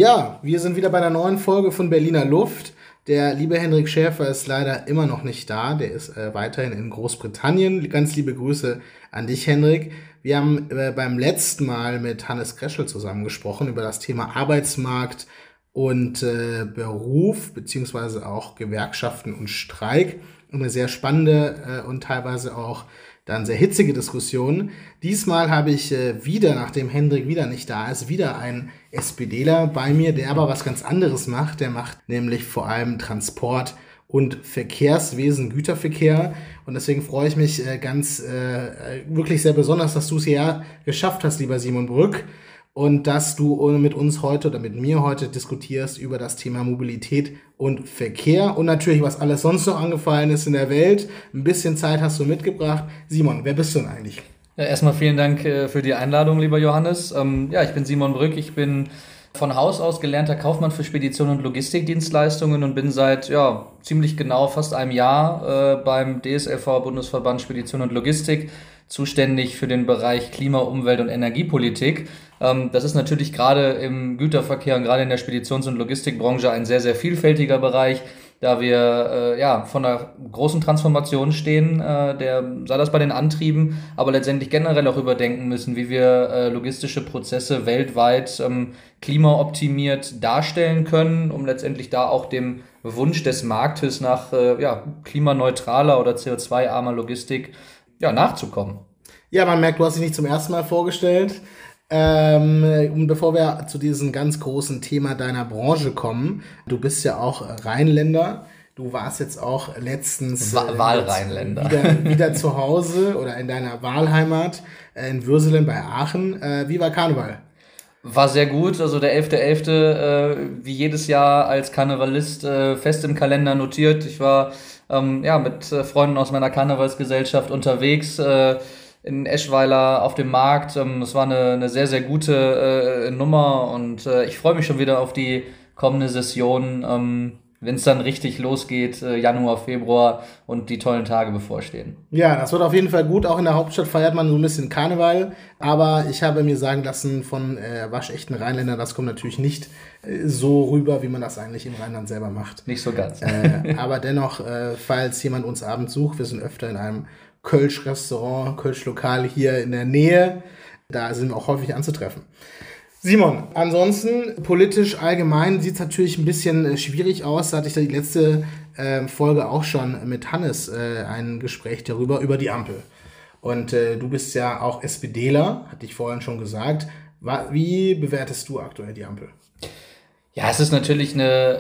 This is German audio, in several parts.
Ja, wir sind wieder bei einer neuen Folge von Berliner Luft. Der liebe Hendrik Schäfer ist leider immer noch nicht da. Der ist weiterhin in Großbritannien. Ganz liebe Grüße an dich, Hendrik. Wir haben beim letzten Mal mit Hannes Kreschel zusammen gesprochen über das Thema Arbeitsmarkt und Beruf, beziehungsweise auch Gewerkschaften und Streik. Eine sehr spannende und teilweise auch dann sehr hitzige Diskussion. Diesmal habe ich wieder, nachdem Hendrik wieder nicht da ist, wieder einen SPDler bei mir, der aber was ganz anderes macht. Der macht nämlich vor allem Transport und Verkehrswesen, Güterverkehr. Und deswegen freue ich mich wirklich sehr besonders, dass du es hierher geschafft hast, lieber Simon Brück. Und dass du mit uns heute oder mit mir heute diskutierst über das Thema Mobilität und Verkehr und natürlich, was alles sonst noch angefallen ist in der Welt. Ein bisschen Zeit hast du mitgebracht. Simon, wer bist du denn eigentlich? Ja, erstmal vielen Dank für die Einladung, lieber Johannes. Ich bin Simon Brück. Ich bin von Haus aus gelernter Kaufmann für Spedition und Logistikdienstleistungen und bin seit ziemlich genau fast einem Jahr beim DSLV, Bundesverband Spedition und Logistik, zuständig für den Bereich Klima-, Umwelt- und Energiepolitik. Das ist natürlich gerade im Güterverkehr und gerade in der Speditions- und Logistikbranche ein sehr, sehr vielfältiger Bereich, da wir von einer großen Transformation stehen, sei das bei den Antrieben, aber letztendlich generell auch überdenken müssen, wie wir logistische Prozesse weltweit klimaoptimiert darstellen können, um letztendlich da auch dem Wunsch des Marktes nach klimaneutraler oder CO2-armer Logistik nachzukommen. Ja, man merkt, du hast dich nicht zum ersten Mal vorgestellt. Und bevor wir zu diesem ganz großen Thema deiner Branche kommen, du bist ja auch Rheinländer. Du warst jetzt auch letztens Wahlrheinländer. Wieder zu Hause oder in deiner Wahlheimat in Würselen bei Aachen. Wie war Karneval? War sehr gut, also der 11.11. Wie jedes Jahr als Karnevalist fest im Kalender notiert. Ich war mit Freunden aus meiner Karnevalsgesellschaft unterwegs in Eschweiler auf dem Markt. Es war eine sehr, sehr gute Nummer und ich freue mich schon wieder auf die kommende Session, wenn es dann richtig losgeht, Januar, Februar und die tollen Tage bevorstehen. Ja, das wird auf jeden Fall gut. Auch in der Hauptstadt feiert man so ein bisschen Karneval. Aber ich habe mir sagen lassen von waschechten Rheinländern, das kommt natürlich nicht so rüber, wie man das eigentlich im Rheinland selber macht. Nicht so ganz. Aber dennoch, falls jemand uns abends sucht, wir sind öfter in einem Kölsch-Restaurant, Kölsch-Lokal hier in der Nähe. Da sind wir auch häufig anzutreffen. Simon, ansonsten politisch allgemein sieht es natürlich ein bisschen schwierig aus. Da hatte ich da die letzte Folge auch schon mit Hannes ein Gespräch über die Ampel. Und du bist ja auch SPDler, hatte ich vorhin schon gesagt. Wie bewertest du aktuell die Ampel? Ja, es ist natürlich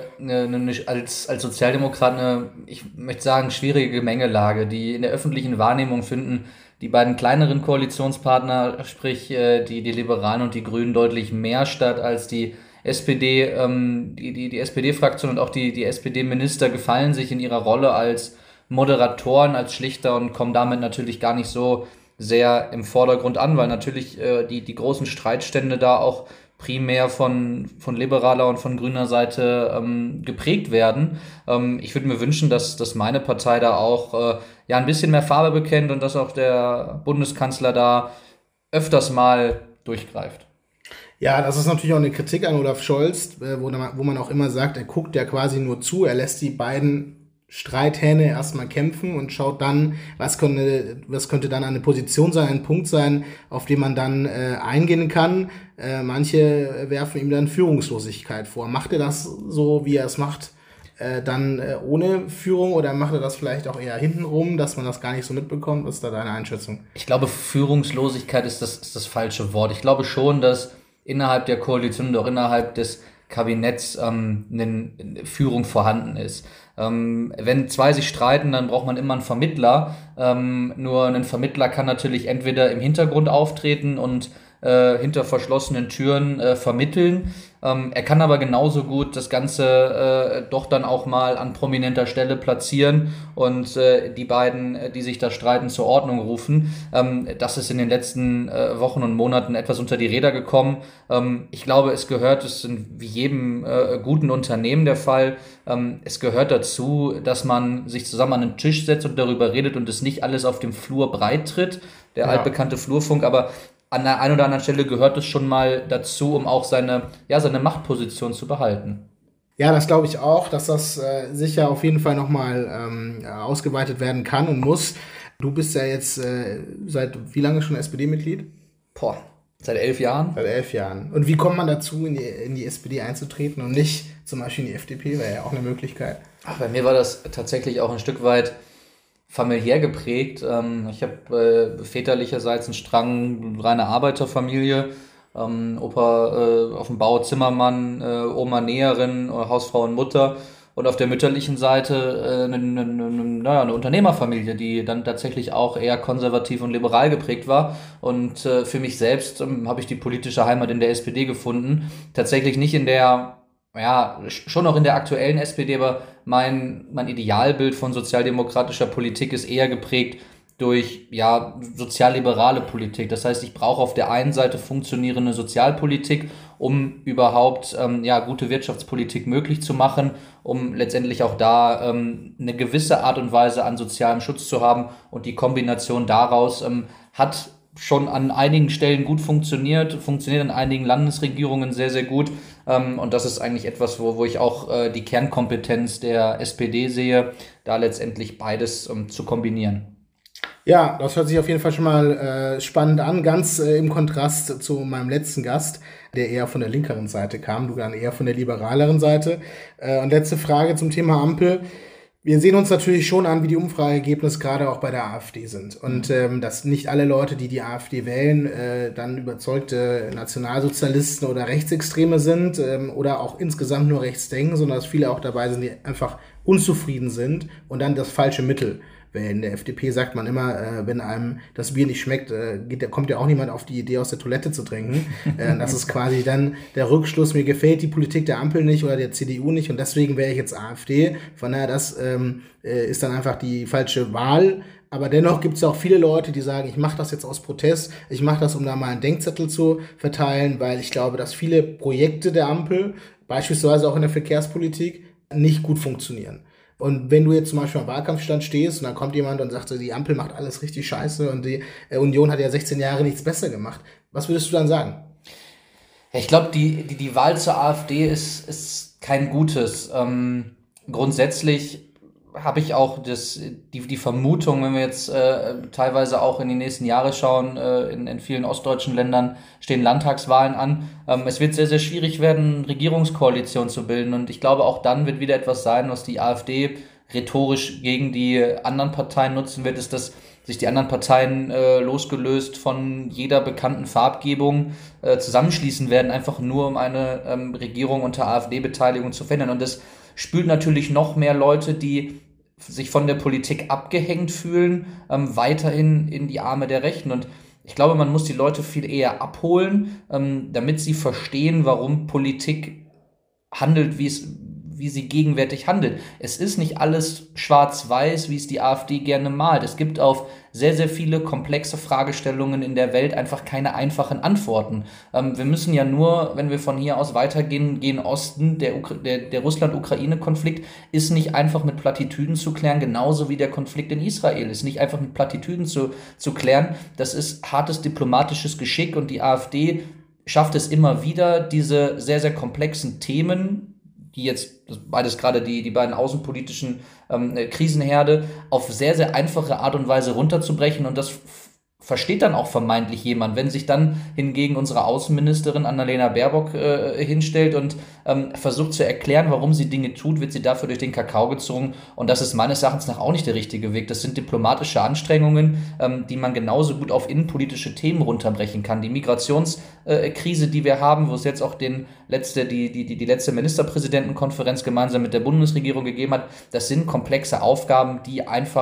als Sozialdemokrat ich möchte sagen, schwierige Gemengelage, die in der öffentlichen Wahrnehmung finden die beiden kleineren Koalitionspartner, sprich die Liberalen und die Grünen, deutlich mehr statt als die SPD. Die SPD-Fraktion und auch die SPD-Minister gefallen sich in ihrer Rolle als Moderatoren, als Schlichter und kommen damit natürlich gar nicht so sehr im Vordergrund an, weil natürlich die großen Streitstände da auch primär von liberaler und von grüner Seite geprägt werden. Ich würde mir wünschen, dass meine Partei da auch ein bisschen mehr Farbe bekennt und dass auch der Bundeskanzler da öfters mal durchgreift. Ja, das ist natürlich auch eine Kritik an Olaf Scholz, wo man auch immer sagt, er guckt ja quasi nur zu, er lässt die beiden Streithähne erstmal kämpfen und schaut dann, was könnte dann eine Position sein, ein Punkt sein, auf den man dann eingehen kann. Manche werfen ihm dann Führungslosigkeit vor. Macht er das so, wie er es macht, dann ohne Führung oder macht er das vielleicht auch eher hintenrum, dass man das gar nicht so mitbekommt? Was ist da deine Einschätzung? Ich glaube, Führungslosigkeit ist das falsche Wort. Ich glaube schon, dass innerhalb der Koalition und auch innerhalb des Kabinetts eine Führung vorhanden ist. Wenn zwei sich streiten, dann braucht man immer einen Vermittler. Nur ein Vermittler kann natürlich entweder im Hintergrund auftreten und hinter verschlossenen Türen vermitteln. Er kann aber genauso gut das Ganze doch dann auch mal an prominenter Stelle platzieren und die beiden, die sich da streiten, zur Ordnung rufen. Das ist in den letzten Wochen und Monaten etwas unter die Räder gekommen. Ich glaube, es ist wie jedem guten Unternehmen der Fall. Es gehört dazu, dass man sich zusammen an den Tisch setzt und darüber redet und es nicht alles auf dem Flur breit tritt, der altbekannte Flurfunk, aber an der einen oder anderen Stelle gehört es schon mal dazu, um auch seine Machtposition zu behalten. Ja, das glaube ich auch, dass das sicher auf jeden Fall nochmal ausgeweitet werden kann und muss. Du bist ja jetzt seit wie lange schon SPD-Mitglied? Seit 11 Jahren. Seit 11 Jahren. Und wie kommt man dazu, in die SPD einzutreten und nicht zum Beispiel in die FDP? Wäre ja auch eine Möglichkeit. Bei mir war das tatsächlich auch ein Stück weit familiär geprägt. Ich habe väterlicherseits einen Strang, reine Arbeiterfamilie. Opa auf dem Bau Zimmermann, Oma Näherin, Hausfrau und Mutter. Und auf der mütterlichen Seite eine Unternehmerfamilie, die dann tatsächlich auch eher konservativ und liberal geprägt war. Und für mich selbst habe ich die politische Heimat in der SPD gefunden. Tatsächlich nicht in der, schon noch in der aktuellen SPD, aber mein Idealbild von sozialdemokratischer Politik ist eher geprägt durch sozialliberale Politik. Das heißt, ich brauche auf der einen Seite funktionierende Sozialpolitik, um überhaupt gute Wirtschaftspolitik möglich zu machen, um letztendlich auch da eine gewisse Art und Weise an sozialem Schutz zu haben. Und die Kombination daraus hat schon an einigen Stellen gut funktioniert an einigen Landesregierungen sehr, sehr gut. Und das ist eigentlich etwas, wo ich auch die Kernkompetenz der SPD sehe, da letztendlich beides zu kombinieren. Ja, das hört sich auf jeden Fall schon mal spannend an, ganz im Kontrast zu meinem letzten Gast, der eher von der linkeren Seite kam, du dann eher von der liberaleren Seite. Und letzte Frage zum Thema Ampel. Wir sehen uns natürlich schon an, wie die Umfrageergebnisse gerade auch bei der AfD sind. Und dass nicht alle Leute, die AfD wählen, dann überzeugte Nationalsozialisten oder Rechtsextreme sind oder auch insgesamt nur rechts denken, sondern dass viele auch dabei sind, die einfach unzufrieden sind und dann das falsche Mittel wählen. In der FDP sagt man immer, wenn einem das Bier nicht schmeckt, kommt ja auch niemand auf die Idee, aus der Toilette zu trinken. Das ist quasi dann der Rückschluss, mir gefällt die Politik der Ampel nicht oder der CDU nicht und deswegen wähle ich jetzt AfD. Von daher, das ist dann einfach die falsche Wahl. Aber dennoch gibt es auch viele Leute, die sagen, ich mache das jetzt aus Protest, ich mache das, um da mal einen Denkzettel zu verteilen, weil ich glaube, dass viele Projekte der Ampel, beispielsweise auch in der Verkehrspolitik, nicht gut funktionieren. Und wenn du jetzt zum Beispiel am Wahlkampfstand stehst und dann kommt jemand und sagt, die Ampel macht alles richtig scheiße und die Union hat ja 16 Jahre nichts besser gemacht, was würdest du dann sagen? Ich glaube, die Wahl zur AfD ist kein gutes. Grundsätzlich habe ich auch die Vermutung, wenn wir jetzt teilweise auch in die nächsten Jahre schauen, in vielen ostdeutschen Ländern stehen Landtagswahlen an. Es wird sehr, sehr schwierig werden, Regierungskoalition zu bilden. Und ich glaube, auch dann wird wieder etwas sein, was die AfD rhetorisch gegen die anderen Parteien nutzen wird, ist, dass sich die anderen Parteien losgelöst von jeder bekannten Farbgebung zusammenschließen werden, einfach nur um eine Regierung unter AfD-Beteiligung zu verhindern. Und das spült natürlich noch mehr Leute, die sich von der Politik abgehängt fühlen, weiterhin in die Arme der Rechten. Und ich glaube, man muss die Leute viel eher abholen, damit sie verstehen, warum Politik handelt, wie sie gegenwärtig handelt. Es ist nicht alles schwarz-weiß, wie es die AfD gerne malt. Es gibt auf sehr, sehr viele komplexe Fragestellungen in der Welt einfach keine einfachen Antworten. Wir müssen ja nur, wenn wir von hier aus weitergehen, gehen Osten, der Russland-Ukraine-Konflikt ist nicht einfach mit Plattitüden zu klären, genauso wie der Konflikt in Israel ist nicht einfach mit Plattitüden zu klären. Das ist hartes diplomatisches Geschick und die AfD schafft es immer wieder, diese sehr, sehr komplexen Themen, die jetzt beides gerade die beiden außenpolitischen Krisenherde auf sehr, sehr einfache Art und Weise runterzubrechen und das versteht dann auch vermeintlich jemand. Wenn sich dann hingegen unsere Außenministerin Annalena Baerbock hinstellt und versucht zu erklären, warum sie Dinge tut, wird sie dafür durch den Kakao gezogen und das ist meines Erachtens nach auch nicht der richtige Weg. Das sind diplomatische Anstrengungen, die man genauso gut auf innenpolitische Themen runterbrechen kann. Die Migrationskrise, die wir haben, wo es jetzt auch die letzte Ministerpräsidentenkonferenz gemeinsam mit der Bundesregierung gegeben hat, das sind komplexe Aufgaben, die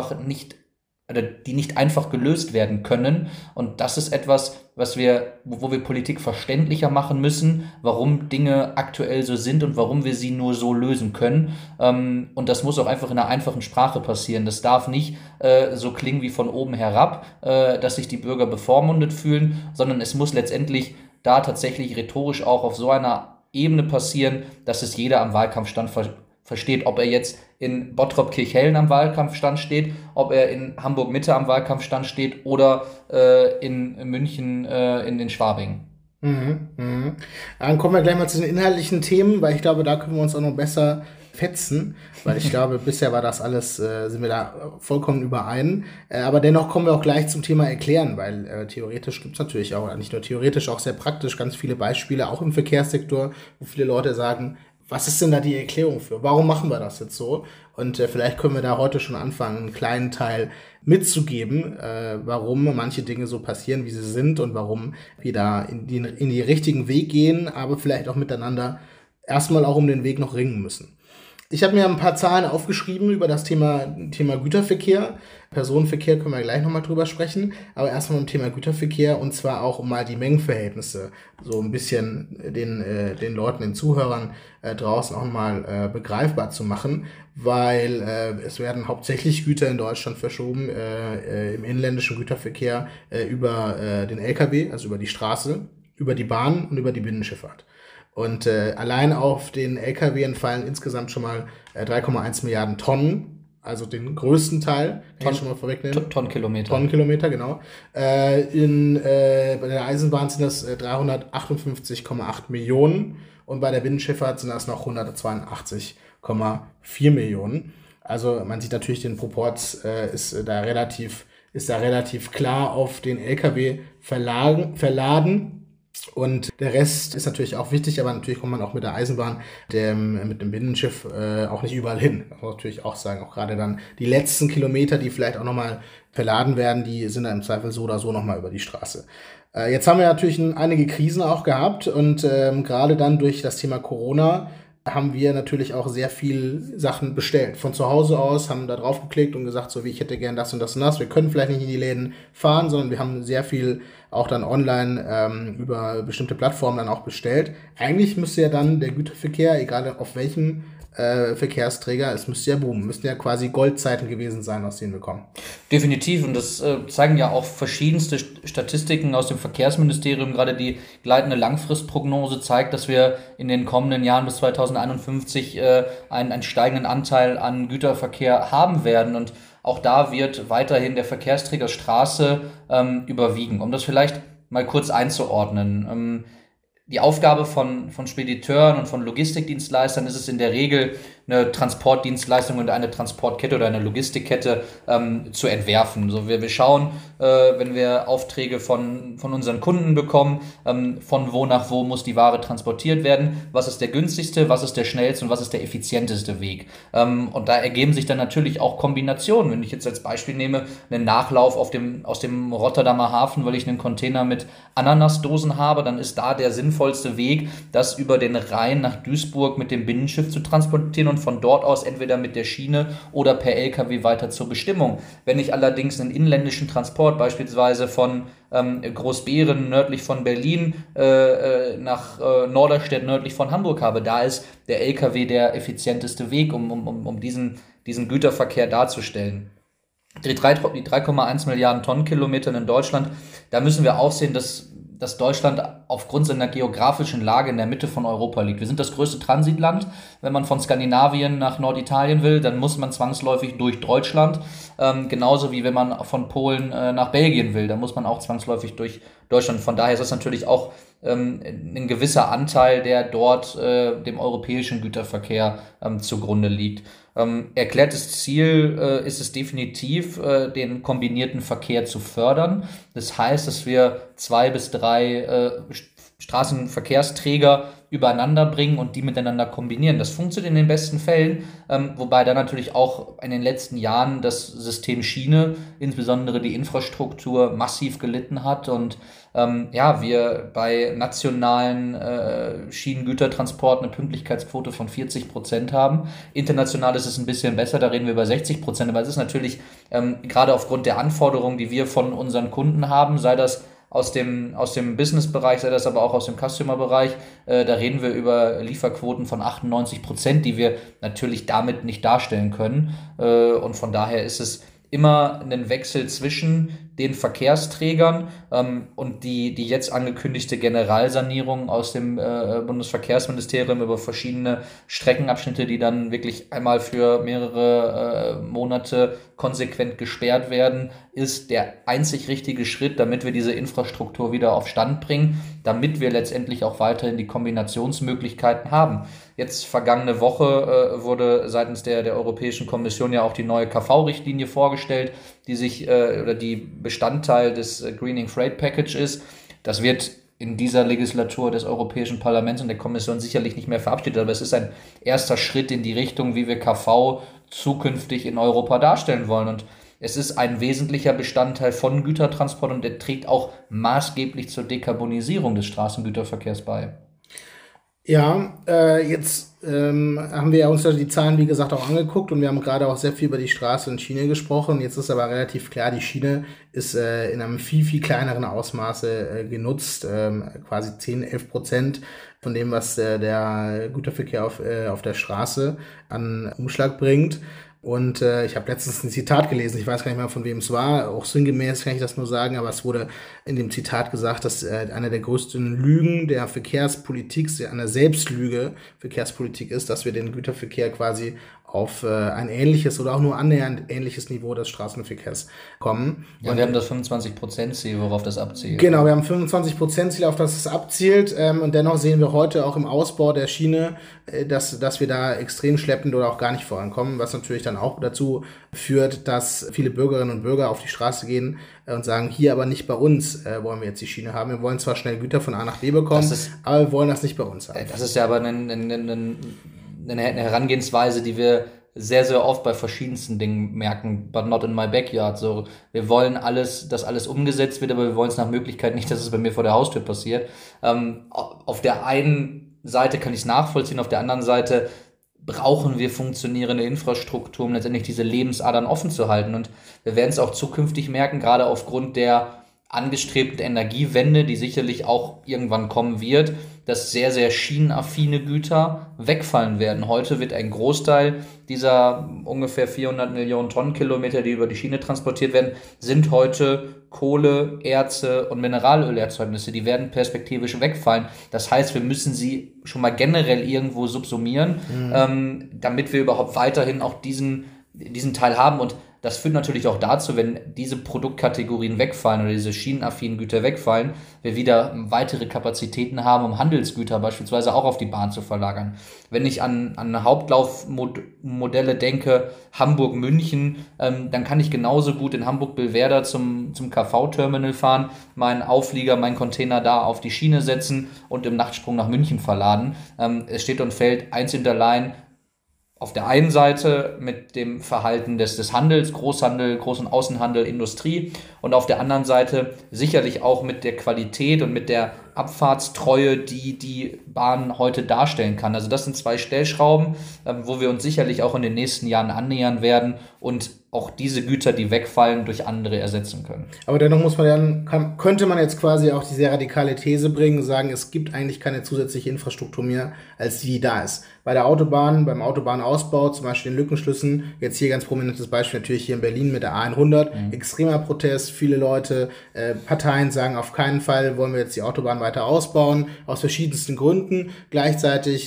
nicht einfach gelöst werden können. Und das ist etwas, wo wir Politik verständlicher machen müssen, warum Dinge aktuell so sind und warum wir sie nur so lösen können. Und das muss auch einfach in einer einfachen Sprache passieren. Das darf nicht so klingen wie von oben herab, dass sich die Bürger bevormundet fühlen, sondern es muss letztendlich da tatsächlich rhetorisch auch auf so einer Ebene passieren, dass es jeder am Wahlkampfstand versteht, ob er jetzt in Bottrop-Kirchhellen am Wahlkampfstand steht, ob er in Hamburg-Mitte am Wahlkampfstand steht oder in München in den Schwabing. Dann kommen wir gleich mal zu den inhaltlichen Themen, weil ich glaube, da können wir uns auch noch besser fetzen, weil ich glaube, bisher war das alles, sind wir da vollkommen überein. Aber dennoch kommen wir auch gleich zum Thema Erklären, weil theoretisch gibt es natürlich auch, nicht nur theoretisch, auch sehr praktisch ganz viele Beispiele, auch im Verkehrssektor, wo viele Leute sagen, was ist denn da die Erklärung für? Warum machen wir das jetzt so? Und vielleicht können wir da heute schon anfangen, einen kleinen Teil mitzugeben, warum manche Dinge so passieren, wie sie sind und warum wir da in die richtigen Weg gehen, aber vielleicht auch miteinander erstmal auch um den Weg noch ringen müssen. Ich habe mir ein paar Zahlen aufgeschrieben über das Thema Güterverkehr. Personenverkehr können wir gleich nochmal drüber sprechen, aber erstmal im Thema Güterverkehr und zwar auch um mal die Mengenverhältnisse so ein bisschen den Leuten, den Zuhörern draußen auch mal begreifbar zu machen, weil es werden hauptsächlich Güter in Deutschland verschoben im inländischen Güterverkehr über den LKW, also über die Straße, über die Bahn und über die Binnenschifffahrt. Und allein auf den LKW entfallen insgesamt schon mal 3,1 Milliarden Tonnen, also den größten Teil, kann ich schon mal vorwegnehmen. Tonnenkilometer, genau. Bei der Eisenbahn sind das 358,8 Millionen und bei der Binnenschifffahrt sind das noch 182,4 Millionen. Also man sieht natürlich, den Proport ist da relativ klar auf den LKW verladen. Und der Rest ist natürlich auch wichtig, aber natürlich kommt man auch mit der Eisenbahn, mit dem Binnenschiff auch nicht überall hin. Das muss man natürlich auch sagen. Auch gerade dann die letzten Kilometer, die vielleicht auch nochmal verladen werden, die sind dann im Zweifel so oder so nochmal über die Straße. Jetzt haben wir natürlich einige Krisen auch gehabt und gerade dann durch das Thema Corona haben wir natürlich auch sehr viel Sachen bestellt. Von zu Hause aus, haben da drauf geklickt und gesagt, so wie ich hätte gern das und das und das. Wir können vielleicht nicht in die Läden fahren, sondern wir haben sehr viel auch dann online über bestimmte Plattformen dann auch bestellt. Eigentlich müsste ja dann der Güterverkehr, egal auf welchem Verkehrsträger, es müsste ja boomen, müssten ja quasi Goldzeiten gewesen sein, aus denen wir kommen. Definitiv, und das zeigen ja auch verschiedenste Statistiken aus dem Verkehrsministerium. Gerade die gleitende Langfristprognose zeigt, dass wir in den kommenden Jahren bis 2051 einen steigenden Anteil an Güterverkehr haben werden, und auch da wird weiterhin der Verkehrsträger Straße überwiegen. Um das vielleicht mal kurz einzuordnen. Die Aufgabe von Spediteuren und von Logistikdienstleistern ist es in der Regel, eine Transportdienstleistung und eine Transportkette oder eine Logistikkette zu entwerfen. So, wir schauen, wenn wir Aufträge von unseren Kunden bekommen, von wo nach wo muss die Ware transportiert werden, was ist der günstigste, was ist der schnellste und was ist der effizienteste Weg. Und da ergeben sich dann natürlich auch Kombinationen. Wenn ich jetzt als Beispiel nehme, einen Nachlauf aus dem Rotterdamer Hafen, weil ich einen Container mit Ananasdosen habe, dann ist da der sinnvollste Weg, das über den Rhein nach Duisburg mit dem Binnenschiff zu transportieren und von dort aus entweder mit der Schiene oder per LKW weiter zur Bestimmung. Wenn ich allerdings einen inländischen Transport beispielsweise von Großbeeren nördlich von Berlin nach Norderstedt nördlich von Hamburg habe, da ist der LKW der effizienteste Weg, um diesen Güterverkehr darzustellen. Die 3,1 Milliarden Tonnenkilometer in Deutschland, da müssen wir auch sehen, dass Deutschland aufgrund seiner geografischen Lage in der Mitte von Europa liegt. Wir sind das größte Transitland. Wenn man von Skandinavien nach Norditalien will, dann muss man zwangsläufig durch Deutschland. Genauso wie wenn man von Polen nach Belgien will, dann muss man auch zwangsläufig durch Deutschland. Von daher ist das natürlich auch ein gewisser Anteil, der dort dem europäischen Güterverkehr zugrunde liegt. Erklärtes Ziel ist es definitiv, den kombinierten Verkehr zu fördern. Das heißt, dass wir 2 bis 3 Straßenverkehrsträger übereinander bringen und die miteinander kombinieren. Das funktioniert in den besten Fällen, wobei da natürlich auch in den letzten Jahren das System Schiene, insbesondere die Infrastruktur, massiv gelitten hat und wir bei nationalen Schienengütertransporten eine Pünktlichkeitsquote von 40% haben. International ist es ein bisschen besser, da reden wir über 60%, aber es ist natürlich gerade aufgrund der Anforderungen, die wir von unseren Kunden haben, sei das aus dem Business-Bereich, sei das aber auch aus dem Customer-Bereich, da reden wir über Lieferquoten von 98%, die wir natürlich damit nicht darstellen können. Und von daher ist es immer einen Wechsel zwischen den Verkehrsträgern und die jetzt angekündigte Generalsanierung aus dem Bundesverkehrsministerium über verschiedene Streckenabschnitte, die dann wirklich einmal für mehrere Monate konsequent gesperrt werden, ist der einzig richtige Schritt, damit wir diese Infrastruktur wieder auf Stand bringen, damit wir letztendlich auch weiterhin die Kombinationsmöglichkeiten haben. Jetzt vergangene Woche wurde seitens der Europäischen Kommission ja auch die neue KV-Richtlinie vorgestellt, die sich oder die Bestandteil des Greening Freight Package ist. Das wird in dieser Legislatur des Europäischen Parlaments und der Kommission sicherlich nicht mehr verabschiedet, aber es ist ein erster Schritt in die Richtung, wie wir KV zukünftig in Europa darstellen wollen. Und es ist ein wesentlicher Bestandteil von Gütertransport und der trägt auch maßgeblich zur Dekarbonisierung des Straßengüterverkehrs bei. Ja, jetzt haben wir ja uns die Zahlen, wie gesagt, auch angeguckt und wir haben gerade auch sehr viel über die Straße und Schiene gesprochen. Jetzt ist aber relativ klar, die Schiene ist in einem viel, viel kleineren Ausmaße genutzt, quasi 10-11% von dem, was der Güterverkehr auf der Straße an Umschlag bringt. Und ich habe letztens ein Zitat gelesen, ich weiß gar nicht mehr, von wem es war, auch sinngemäß kann ich das nur sagen, aber es wurde in dem Zitat gesagt, dass eine der größten Lügen der Verkehrspolitik, eine Selbstlüge Verkehrspolitik ist, dass wir den Güterverkehr quasi auf ein ähnliches oder auch nur annähernd ähnliches Niveau des Straßenverkehrs kommen. Ja, und wir haben das 25%-Ziel, worauf das abzielt. Genau, wir haben 25%-Ziel, auf das es abzielt. Und dennoch sehen wir heute auch im Ausbau der Schiene, dass wir da extrem schleppend oder auch gar nicht vorankommen, was natürlich dann auch dazu führt, dass viele Bürgerinnen und Bürger auf die Straße gehen und sagen, hier aber nicht bei uns wollen wir jetzt die Schiene haben. Wir wollen zwar schnell Güter von A nach B bekommen, aber wir wollen das nicht bei uns haben. Das ist ja aber eine Herangehensweise, die wir sehr, sehr oft bei verschiedensten Dingen merken, but not in my backyard. So, wir wollen dass alles umgesetzt wird, aber wir wollen es nach Möglichkeit nicht, dass es bei mir vor der Haustür passiert. Auf der einen Seite kann ich es nachvollziehen, auf der anderen Seite brauchen wir funktionierende Infrastruktur, um letztendlich diese Lebensadern offen zu halten. Und wir werden es auch zukünftig merken, gerade aufgrund der angestrebten Energiewende, die sicherlich auch irgendwann kommen wird, dass sehr, sehr schienenaffine Güter wegfallen werden. Heute wird ein Großteil dieser ungefähr 400 Millionen Tonnenkilometer, die über die Schiene transportiert werden, sind heute Kohle, Erze und Mineralölerzeugnisse. Die werden perspektivisch wegfallen. Das heißt, wir müssen sie schon mal generell irgendwo subsumieren, damit wir überhaupt weiterhin auch diesen Teil haben. Und das führt natürlich auch dazu, wenn diese Produktkategorien wegfallen oder diese schienenaffinen Güter wegfallen, wir wieder weitere Kapazitäten haben, um Handelsgüter beispielsweise auch auf die Bahn zu verlagern. Wenn ich an Hauptlaufmodelle denke, Hamburg-München, dann kann ich genauso gut in Hamburg-Billwerder zum KV-Terminal fahren, meinen Auflieger, meinen Container da auf die Schiene setzen und im Nachtsprung nach München verladen. Es steht und fällt einzig und allein auf der einen Seite mit dem Verhalten des Handels, Großhandel, Groß- und Außenhandel, Industrie und auf der anderen Seite sicherlich auch mit der Qualität und mit der Abfahrtstreue, die Bahn heute darstellen kann. Also das sind zwei Stellschrauben, wo wir uns sicherlich auch in den nächsten Jahren annähern werden und auch diese Güter, die wegfallen, durch andere ersetzen können. Aber dennoch könnte man jetzt quasi auch die sehr radikale These bringen und sagen, es gibt eigentlich keine zusätzliche Infrastruktur mehr, als die da ist. Bei der Autobahn, beim Autobahnausbau, zum Beispiel den Lückenschlüssen, jetzt hier ganz prominentes Beispiel natürlich hier in Berlin mit der A100, extremer Protest, viele Leute, Parteien sagen, auf keinen Fall wollen wir jetzt die Autobahn weiter ausbauen, aus verschiedensten Gründen. Gleichzeitig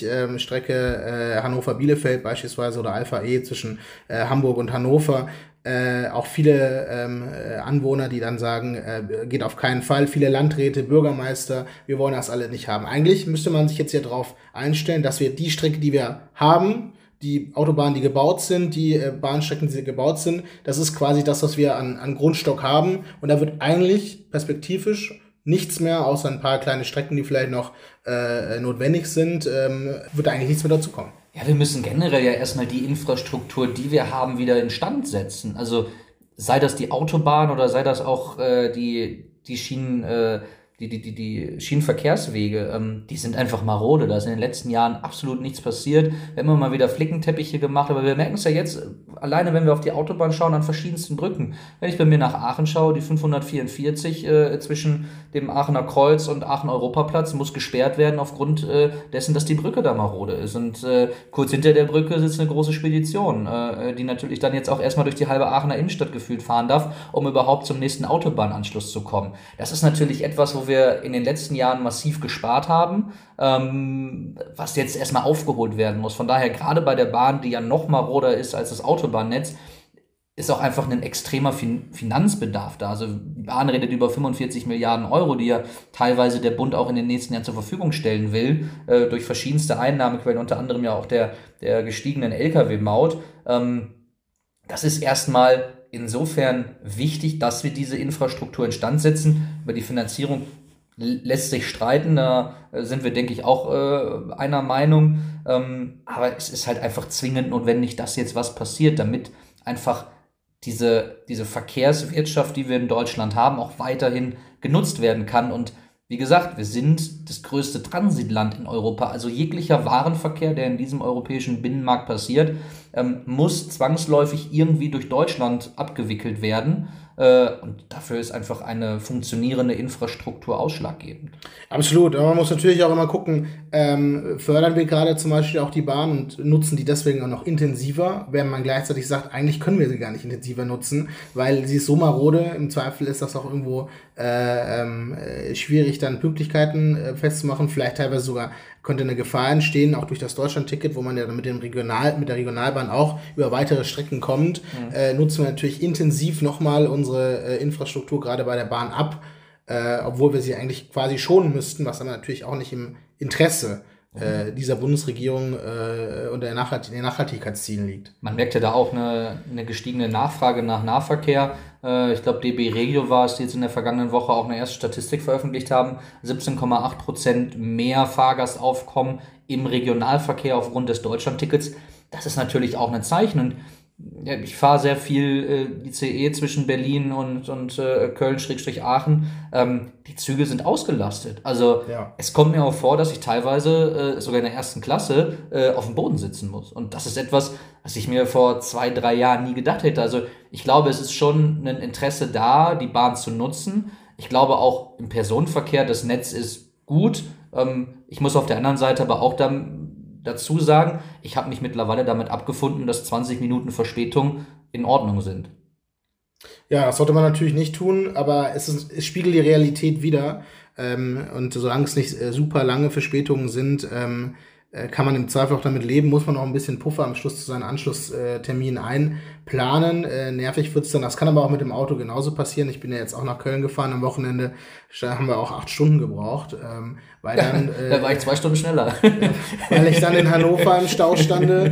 Strecke Hannover-Bielefeld beispielsweise oder Alpha E zwischen Hamburg und Hannover, auch viele Anwohner, die dann sagen, geht auf keinen Fall, viele Landräte, Bürgermeister, wir wollen das alle nicht haben. Eigentlich müsste man sich jetzt hier drauf einstellen, dass wir die Strecke, die wir haben, die Autobahnen, die gebaut sind, die Bahnstrecken, die gebaut sind, das ist quasi das, was wir an Grundstock haben. Und da wird eigentlich perspektivisch nichts mehr, außer ein paar kleine Strecken, die vielleicht noch notwendig sind, wird eigentlich nichts mehr dazu kommen. Ja, wir müssen generell ja erstmal die Infrastruktur, die wir haben, wieder instand setzen. Also sei das die Autobahn oder sei das auch die Schienen, die Schienenverkehrswege, die sind einfach marode. Da ist in den letzten Jahren absolut nichts passiert. Wir haben immer mal wieder Flickenteppiche gemacht, aber wir merken es ja jetzt, alleine wenn wir auf die Autobahn schauen, an verschiedensten Brücken. Wenn ich bei mir nach Aachen schaue, die 544 zwischen dem Aachener Kreuz und Aachen-Europaplatz muss gesperrt werden aufgrund dessen, dass die Brücke da marode ist. Und kurz hinter der Brücke sitzt eine große Spedition, die natürlich dann jetzt auch erstmal durch die halbe Aachener Innenstadt gefühlt fahren darf, um überhaupt zum nächsten Autobahnanschluss zu kommen. Das ist natürlich etwas, wo wir in den letzten Jahren massiv gespart haben, was jetzt erstmal aufgeholt werden muss. Von daher, gerade bei der Bahn, die ja noch maroder ist als das Autobahnnetz, ist auch einfach ein extremer Finanzbedarf da. Also die Bahn redet über 45 Milliarden Euro, die ja teilweise der Bund auch in den nächsten Jahren zur Verfügung stellen will, durch verschiedenste Einnahmequellen, unter anderem ja auch der gestiegenen Lkw-Maut. Das ist erstmal insofern wichtig, dass wir diese Infrastruktur instand setzen. Über die Finanzierung lässt sich streiten, da sind wir, denke ich, auch einer Meinung. Aber es ist halt einfach zwingend notwendig, dass jetzt was passiert, damit einfach diese Verkehrswirtschaft, die wir in Deutschland haben, auch weiterhin genutzt werden kann. Und wie gesagt, wir sind das größte Transitland in Europa. Also jeglicher Warenverkehr, der in diesem europäischen Binnenmarkt passiert, muss zwangsläufig irgendwie durch Deutschland abgewickelt werden. Und dafür ist einfach eine funktionierende Infrastruktur ausschlaggebend. Absolut, aber man muss natürlich auch immer gucken, fördern wir gerade zum Beispiel auch die Bahn und nutzen die deswegen auch noch intensiver, während man gleichzeitig sagt, eigentlich können wir sie gar nicht intensiver nutzen, weil sie ist so marode, im Zweifel ist das auch irgendwo schwierig, dann Pünktlichkeiten festzumachen, vielleicht teilweise sogar könnte eine Gefahr entstehen, auch durch das Deutschland-Ticket, wo man ja mit der Regionalbahn auch über weitere Strecken kommt, nutzen wir natürlich intensiv nochmal unsere Infrastruktur gerade bei der Bahn ab, obwohl wir sie eigentlich quasi schonen müssten, was aber natürlich auch nicht im Interesse dieser Bundesregierung und den Nachhaltigkeitszielen liegt. Man merkt ja da auch eine gestiegene Nachfrage nach Nahverkehr. Ich glaube, DB Regio war es, die jetzt in der vergangenen Woche auch eine erste Statistik veröffentlicht haben. 17,8% mehr Fahrgastaufkommen im Regionalverkehr aufgrund des Deutschlandtickets. Das ist natürlich auch ein Zeichen. Und ja, ich fahre sehr viel ICE zwischen Berlin und Köln-Aachen. Die Züge sind ausgelastet. Also Es kommt mir auch vor, dass ich teilweise sogar in der ersten Klasse auf dem Boden sitzen muss. Und das ist etwas, was ich mir vor 2-3 Jahren nie gedacht hätte. Also ich glaube, es ist schon ein Interesse da, die Bahn zu nutzen. Ich glaube auch im Personenverkehr, das Netz ist gut. Ich muss auf der anderen Seite aber auch dazu sagen, ich habe mich mittlerweile damit abgefunden, dass 20 Minuten Verspätung in Ordnung sind. Ja, das sollte man natürlich nicht tun, aber es spiegelt die Realität wider. Und solange es nicht super lange Verspätungen sind, kann man im Zweifel auch damit leben, muss man auch ein bisschen Puffer am Schluss zu seinen Anschlussterminen einplanen. Nervig wird's dann, das kann aber auch mit dem Auto genauso passieren. Ich bin ja jetzt auch nach Köln gefahren am Wochenende, da haben wir auch 8 Stunden gebraucht. Weil dann, da war ich 2 Stunden schneller. Weil ich dann in Hannover im Stau stande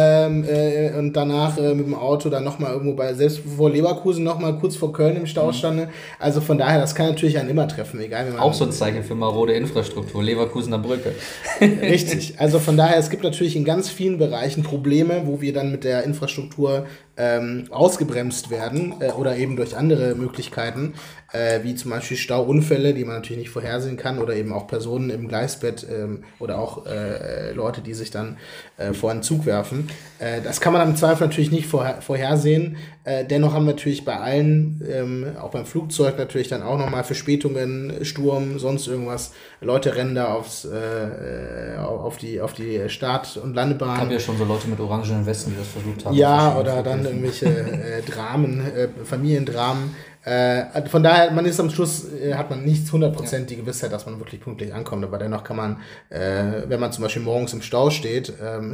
und danach mit dem Auto dann nochmal irgendwo selbst vor Leverkusen nochmal kurz vor Köln im Stau stande. Also von daher, das kann natürlich einen immer treffen, egal wie man. Auch so ein Zeichen für marode Infrastruktur, Leverkusener Brücke. Richtig, also von daher, es gibt natürlich in ganz vielen Bereichen Probleme, wo wir dann mit der Infrastruktur ausgebremst werden oder eben durch andere Möglichkeiten, wie zum Beispiel Stauunfälle, die man natürlich nicht vorhersehen kann, oder eben auch Personen im Gleisbett oder auch Leute, die sich dann vor einen Zug werfen. Das kann man im Zweifel natürlich nicht vorhersehen. Dennoch haben wir natürlich bei allen, auch beim Flugzeug natürlich dann auch nochmal Verspätungen, Sturm, sonst irgendwas. Leute rennen da auf die Start- und Landebahn. Ich habe ja schon so Leute mit orangenen Westen, die das versucht haben. Ja, oder dann irgendwelche Dramen, Familiendramen. Von daher, man ist am Schluss, hat man nicht 100% die Gewissheit, dass man wirklich pünktlich ankommt. Aber dennoch kann man, wenn man zum Beispiel morgens im Stau steht,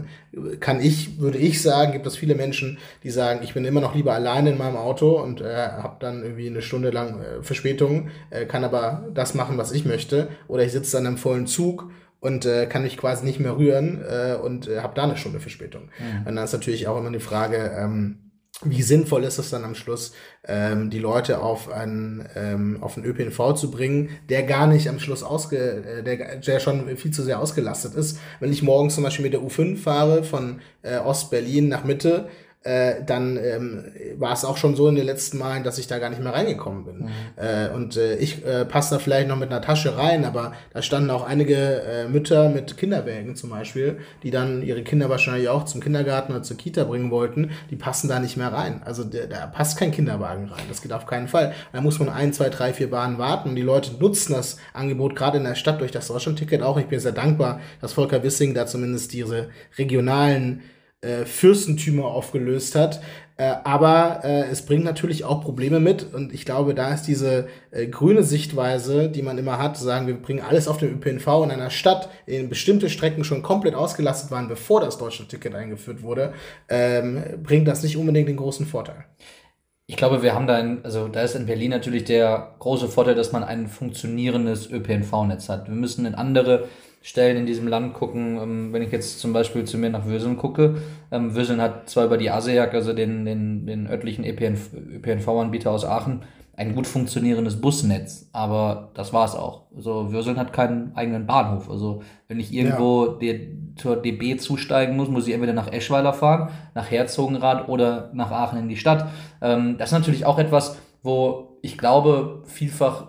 würde ich sagen, gibt es viele Menschen, die sagen, ich bin immer noch lieber alleine in meinem Auto und habe dann irgendwie eine Stunde lang Verspätung, kann aber das machen, was ich möchte. Oder ich sitze dann im vollen Zug und kann mich quasi nicht mehr rühren und habe da eine Stunde Verspätung. Mhm. Und dann ist natürlich auch immer die Frage, wie sinnvoll ist es dann am Schluss, die Leute auf einen ÖPNV zu bringen, der gar nicht am Schluss der schon viel zu sehr ausgelastet ist. Wenn ich morgens zum Beispiel mit der U5 fahre von Ost-Berlin nach Mitte, dann war es auch schon so in den letzten Malen, dass ich da gar nicht mehr reingekommen bin. Ich passe da vielleicht noch mit einer Tasche rein, aber da standen auch einige Mütter mit Kinderwägen zum Beispiel, die dann ihre Kinder wahrscheinlich auch zum Kindergarten oder zur Kita bringen wollten, die passen da nicht mehr rein. Also da passt kein Kinderwagen rein, das geht auf keinen Fall. Da muss man 1, 2, 3, 4 Bahnen warten und die Leute nutzen das Angebot gerade in der Stadt durch das Deutschlandticket auch. Ich bin sehr dankbar, dass Volker Wissing da zumindest diese regionalen Fürstentümer aufgelöst hat. Aber es bringt natürlich auch Probleme mit und ich glaube, da ist diese grüne Sichtweise, die man immer hat, zu sagen, wir bringen alles auf den ÖPNV in einer Stadt, in denen bestimmte Strecken schon komplett ausgelastet waren, bevor das Deutschlandticket eingeführt wurde, bringt das nicht unbedingt den großen Vorteil. Ich glaube, wir haben da ist in Berlin natürlich der große Vorteil, dass man ein funktionierendes ÖPNV-Netz hat. Wir müssen in andere Stellen in diesem Land gucken. Wenn ich jetzt zum Beispiel zu mir nach Würseln gucke, Würseln hat zwar über die ASEAG, also den örtlichen ÖPNV-Anbieter aus Aachen, ein gut funktionierendes Busnetz, aber das war's auch. Also Würseln hat keinen eigenen Bahnhof. Also wenn ich irgendwo zur DB zusteigen muss ich entweder nach Eschweiler fahren, nach Herzogenrath oder nach Aachen in die Stadt. Das ist natürlich auch etwas, wo ich glaube, vielfach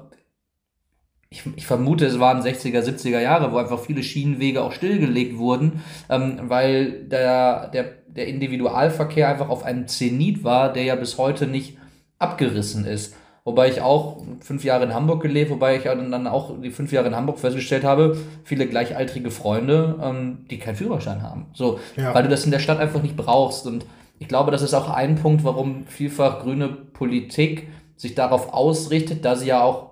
ich vermute, es waren 60er, 70er Jahre, wo einfach viele Schienenwege auch stillgelegt wurden, weil der Individualverkehr einfach auf einem Zenit war, der ja bis heute nicht abgerissen ist. Wobei ich auch 5 Jahre in Hamburg gelebt, wobei ich dann auch die 5 Jahre in Hamburg festgestellt habe, viele gleichaltrige Freunde, die keinen Führerschein haben. So, weil du das in der Stadt einfach nicht brauchst. Und ich glaube, das ist auch ein Punkt, warum vielfach grüne Politik sich darauf ausrichtet, da sie ja auch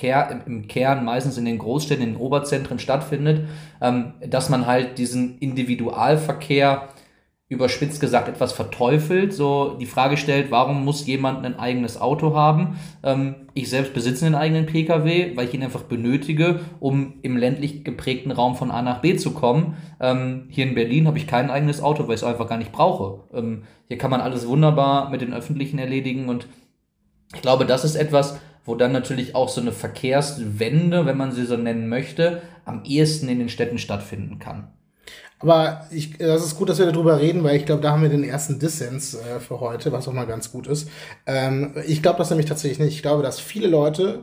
im Kern meistens in den Großstädten, in den Oberzentren stattfindet, dass man halt diesen Individualverkehr überspitzt gesagt etwas verteufelt, so die Frage stellt, warum muss jemand ein eigenes Auto haben? Ich selbst besitze einen eigenen PKW, weil ich ihn einfach benötige, um im ländlich geprägten Raum von A nach B zu kommen. Hier in Berlin habe ich kein eigenes Auto, weil ich es einfach gar nicht brauche. Hier kann man alles wunderbar mit den Öffentlichen erledigen und ich glaube, das ist etwas, wo dann natürlich auch so eine Verkehrswende, wenn man sie so nennen möchte, am ehesten in den Städten stattfinden kann. Aber das ist gut, dass wir darüber reden, weil ich glaube, da haben wir den ersten Dissens für heute, was auch mal ganz gut ist. Ich glaube das nämlich tatsächlich nicht. Ich glaube, dass viele Leute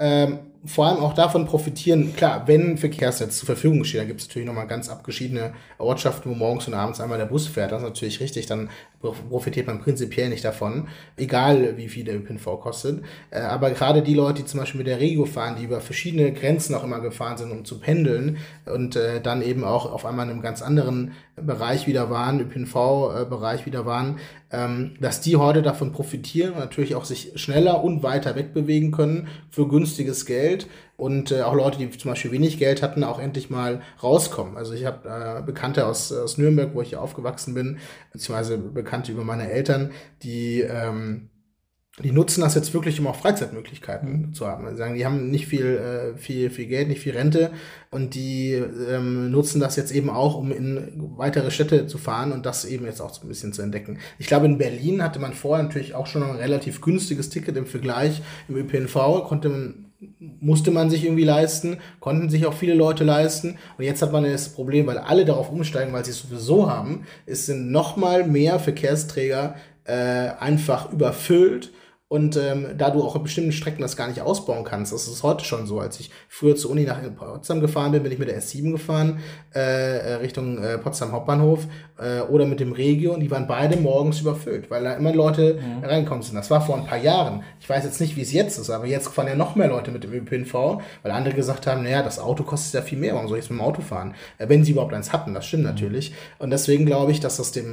vor allem auch davon profitieren, klar, wenn ein Verkehrsnetz zur Verfügung steht, da gibt es natürlich nochmal ganz abgeschiedene Ortschaften, wo morgens und abends einmal der Bus fährt, das ist natürlich richtig, dann profitiert man prinzipiell nicht davon, egal wie viel der ÖPNV kostet. Aber gerade die Leute, die zum Beispiel mit der Regio fahren, die über verschiedene Grenzen auch immer gefahren sind, um zu pendeln und dann eben auch auf einmal in einem ganz anderen Bereich wieder waren, ÖPNV-Bereich wieder waren, dass die heute davon profitieren und natürlich auch sich schneller und weiter wegbewegen können für günstiges Geld und auch Leute, die zum Beispiel wenig Geld hatten, auch endlich mal rauskommen. Also ich habe Bekannte aus Nürnberg, wo ich aufgewachsen bin, beziehungsweise Bekannte über meine Eltern, die nutzen das jetzt wirklich, um auch Freizeitmöglichkeiten zu haben. Also sagen, die haben nicht viel Geld, nicht viel Rente und die nutzen das jetzt eben auch, um in weitere Städte zu fahren und das eben jetzt auch so ein bisschen zu entdecken. Ich glaube, in Berlin hatte man vorher natürlich auch schon ein relativ günstiges Ticket im Vergleich. Im ÖPNV musste man sich irgendwie leisten, konnten sich auch viele Leute leisten. Und jetzt hat man das Problem, weil alle darauf umsteigen, weil sie es sowieso haben, es sind noch mal mehr Verkehrsträger einfach überfüllt. Und da du auch auf bestimmten Strecken das gar nicht ausbauen kannst, das ist heute schon so. Als ich früher zur Uni nach Potsdam gefahren bin, bin ich mit der S7 gefahren, Richtung Potsdam Hauptbahnhof oder mit dem Regio und die waren beide morgens überfüllt, weil da immer Leute reingekommen sind. Das war vor ein paar Jahren. Ich weiß jetzt nicht, wie es jetzt ist, aber jetzt fahren ja noch mehr Leute mit dem ÖPNV, weil andere gesagt haben, naja, das Auto kostet ja viel mehr, warum soll ich jetzt mit dem Auto fahren? Wenn sie überhaupt eins hatten, das stimmt natürlich. Und deswegen glaube ich, dass das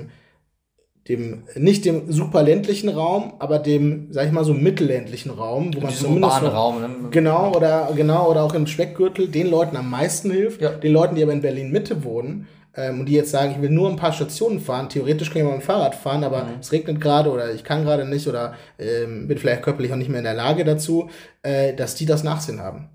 nicht dem super ländlichen Raum, aber dem, sag ich mal, so mittelländlichen Raum, wo man zumindest Raum, ne? genau oder auch im Speckgürtel den Leuten am meisten hilft, den Leuten, die aber in Berlin Mitte wohnen und die jetzt sagen, ich will nur ein paar Stationen fahren, theoretisch kann ich mal mit dem Fahrrad fahren, aber es regnet gerade oder ich kann gerade nicht oder bin vielleicht körperlich auch nicht mehr in der Lage dazu, dass die das Nachsehen haben.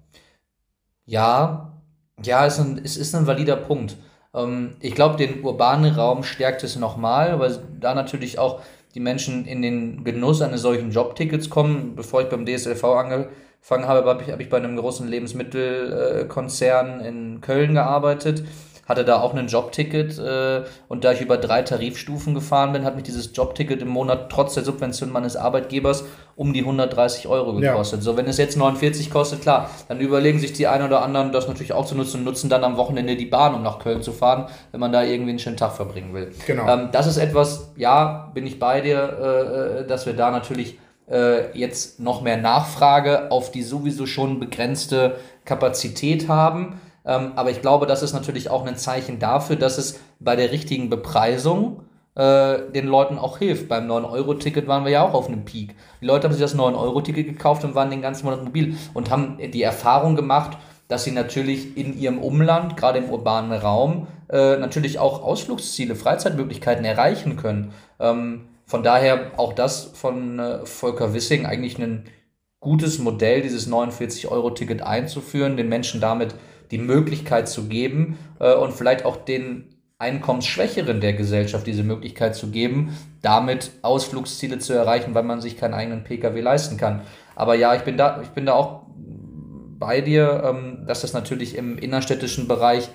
Ja, es ist ein valider Punkt. Ich glaube, den urbanen Raum stärkt es nochmal, weil da natürlich auch die Menschen in den Genuss eines solchen Jobtickets kommen. Bevor ich beim DSLV angefangen habe, habe ich bei einem großen Lebensmittelkonzern in Köln gearbeitet. hatte da auch ein Jobticket und da ich über 3 Tarifstufen gefahren bin, hat mich dieses Jobticket im Monat trotz der Subvention meines Arbeitgebers um die 130 Euro gekostet. So, wenn es jetzt 49 kostet, klar, dann überlegen sich die einen oder anderen, das natürlich auch zu nutzen und nutzen dann am Wochenende die Bahn, um nach Köln zu fahren, wenn man da irgendwie einen schönen Tag verbringen will. Genau. Das ist etwas, ja, bin ich bei dir, dass wir da natürlich jetzt noch mehr Nachfrage auf die sowieso schon begrenzte Kapazität haben. Aber ich glaube, das ist natürlich auch ein Zeichen dafür, dass es bei der richtigen Bepreisung den Leuten auch hilft. Beim 9-Euro-Ticket waren wir ja auch auf einem Peak. Die Leute haben sich das 9-Euro-Ticket gekauft und waren den ganzen Monat mobil und haben die Erfahrung gemacht, dass sie natürlich in ihrem Umland, gerade im urbanen Raum, natürlich auch Ausflugsziele, Freizeitmöglichkeiten erreichen können. Von daher auch das von Volker Wissing eigentlich ein gutes Modell, dieses 49-Euro-Ticket einzuführen, den Menschen damit die Möglichkeit zu geben und vielleicht auch den Einkommensschwächeren der Gesellschaft diese Möglichkeit zu geben, damit Ausflugsziele zu erreichen, weil man sich keinen eigenen Pkw leisten kann. Aber ja, ich bin da auch bei dir, dass das natürlich im innerstädtischen Bereich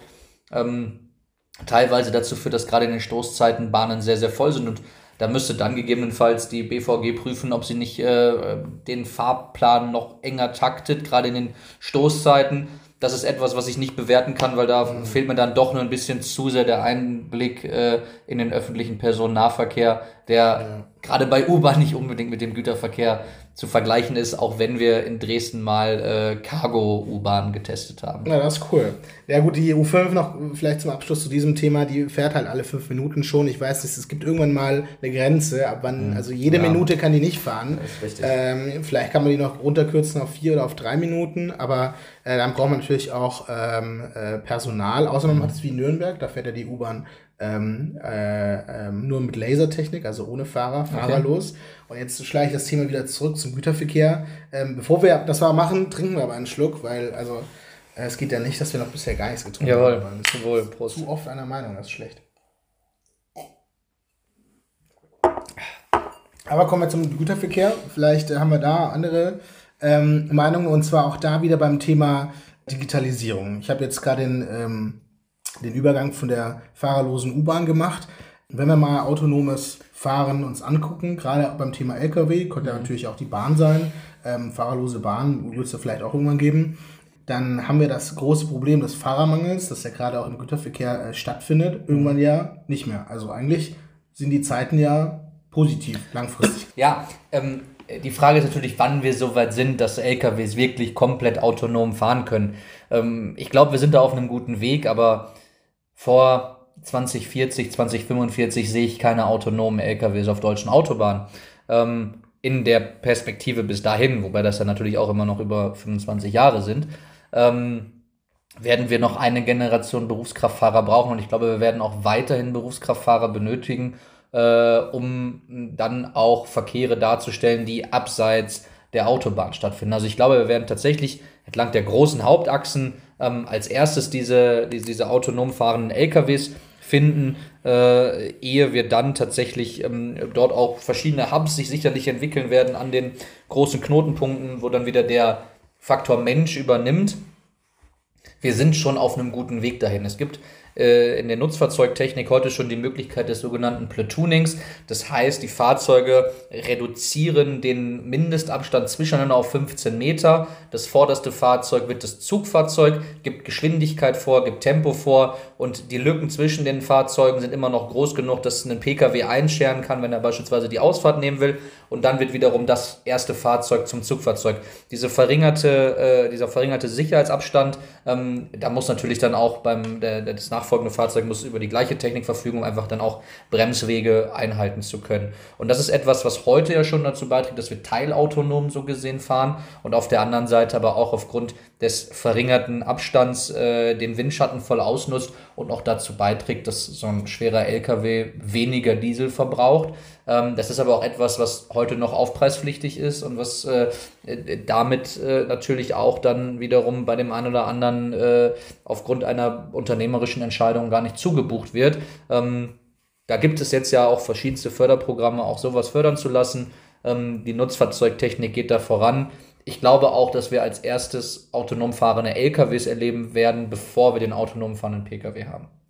teilweise dazu führt, dass gerade in den Stoßzeiten Bahnen sehr, sehr voll sind und da müsste dann gegebenenfalls die BVG prüfen, ob sie nicht den Fahrplan noch enger taktet, gerade in den Stoßzeiten. Das ist etwas, was ich nicht bewerten kann, weil da fehlt mir dann doch nur ein bisschen zu sehr der Einblick in den öffentlichen Personennahverkehr, der gerade bei U-Bahn nicht unbedingt mit dem Güterverkehr zu vergleichen ist, auch wenn wir in Dresden mal Cargo-U-Bahn getestet haben. Ja, das ist cool. Ja gut, die U5 noch vielleicht zum Abschluss zu diesem Thema, die fährt halt alle 5 Minuten schon. Ich weiß, es gibt irgendwann mal eine Grenze, ab wann, also jede Minute kann die nicht fahren. Das ist richtig. Vielleicht kann man die noch runterkürzen auf 4 oder auf 3 Minuten, aber dann braucht man natürlich auch Personal, außer man macht es wie in Nürnberg, da fährt ja die U-Bahn nur mit Lasertechnik, also ohne Fahrer, fahrerlos. Und jetzt schlage ich das Thema wieder zurück zum Güterverkehr. Bevor wir das mal machen, trinken wir aber einen Schluck, weil also es geht ja nicht, dass wir noch bisher gar nichts getrunken haben. Jawohl, zum Wohl, Prost. Zu oft einer Meinung, das ist schlecht. Aber kommen wir zum Güterverkehr. Vielleicht haben wir da andere Meinungen, und zwar auch da wieder beim Thema Digitalisierung. Ich habe jetzt gerade den Übergang von der fahrerlosen U-Bahn gemacht. Wenn wir mal autonomes Fahren uns angucken, gerade beim Thema LKW, könnte ja natürlich auch die Bahn sein, fahrerlose Bahn wird es ja vielleicht auch irgendwann geben, dann haben wir das große Problem des Fahrermangels, das ja gerade auch im Güterverkehr stattfindet, irgendwann ja nicht mehr. Also eigentlich sind die Zeiten ja positiv, langfristig. Ja, die Frage ist natürlich, wann wir so weit sind, dass LKWs wirklich komplett autonom fahren können. Ich glaube, wir sind da auf einem guten Weg, aber vor 2040, 2045 sehe ich keine autonomen LKWs auf deutschen Autobahnen. In der Perspektive bis dahin, wobei das ja natürlich auch immer noch über 25 Jahre sind, werden wir noch eine Generation Berufskraftfahrer brauchen. Und ich glaube, wir werden auch weiterhin Berufskraftfahrer benötigen, um dann auch Verkehre darzustellen, die abseits der Autobahn stattfinden. Also ich glaube, wir werden tatsächlich entlang der großen Hauptachsen als erstes diese autonom fahrenden LKWs finden, ehe wir dann tatsächlich dort auch verschiedene Hubs sich sicherlich entwickeln werden an den großen Knotenpunkten, wo dann wieder der Faktor Mensch übernimmt. Wir sind schon auf einem guten Weg dahin. Es gibt in der Nutzfahrzeugtechnik heute schon die Möglichkeit des sogenannten Platoonings. Das heißt, die Fahrzeuge reduzieren den Mindestabstand zwischeneinander auf 15 Meter. Das vorderste Fahrzeug wird das Zugfahrzeug, gibt Geschwindigkeit vor, gibt Tempo vor und die Lücken zwischen den Fahrzeugen sind immer noch groß genug, dass ein Pkw einscheren kann, wenn er beispielsweise die Ausfahrt nehmen will. Und dann wird wiederum das erste Fahrzeug zum Zugfahrzeug. Dieser verringerte Sicherheitsabstand, da muss natürlich dann auch das nachfolgende Fahrzeug muss über die gleiche Technik verfügen, um einfach dann auch Bremswege einhalten zu können. Und das ist etwas, was heute ja schon dazu beiträgt, dass wir teilautonom so gesehen fahren und auf der anderen Seite aber auch aufgrund des verringerten Abstands den Windschatten voll ausnutzt und auch dazu beiträgt, dass so ein schwerer LKW weniger Diesel verbraucht. Das ist aber auch etwas, was heute noch aufpreispflichtig ist und was damit natürlich auch dann wiederum bei dem einen oder anderen aufgrund einer unternehmerischen Entscheidung gar nicht zugebucht wird. Da gibt es jetzt ja auch verschiedenste Förderprogramme, auch sowas fördern zu lassen. Die Nutzfahrzeugtechnik geht da voran. Ich glaube auch, dass wir als erstes autonom fahrende LKWs erleben werden, bevor wir den autonom fahrenden Pkw haben.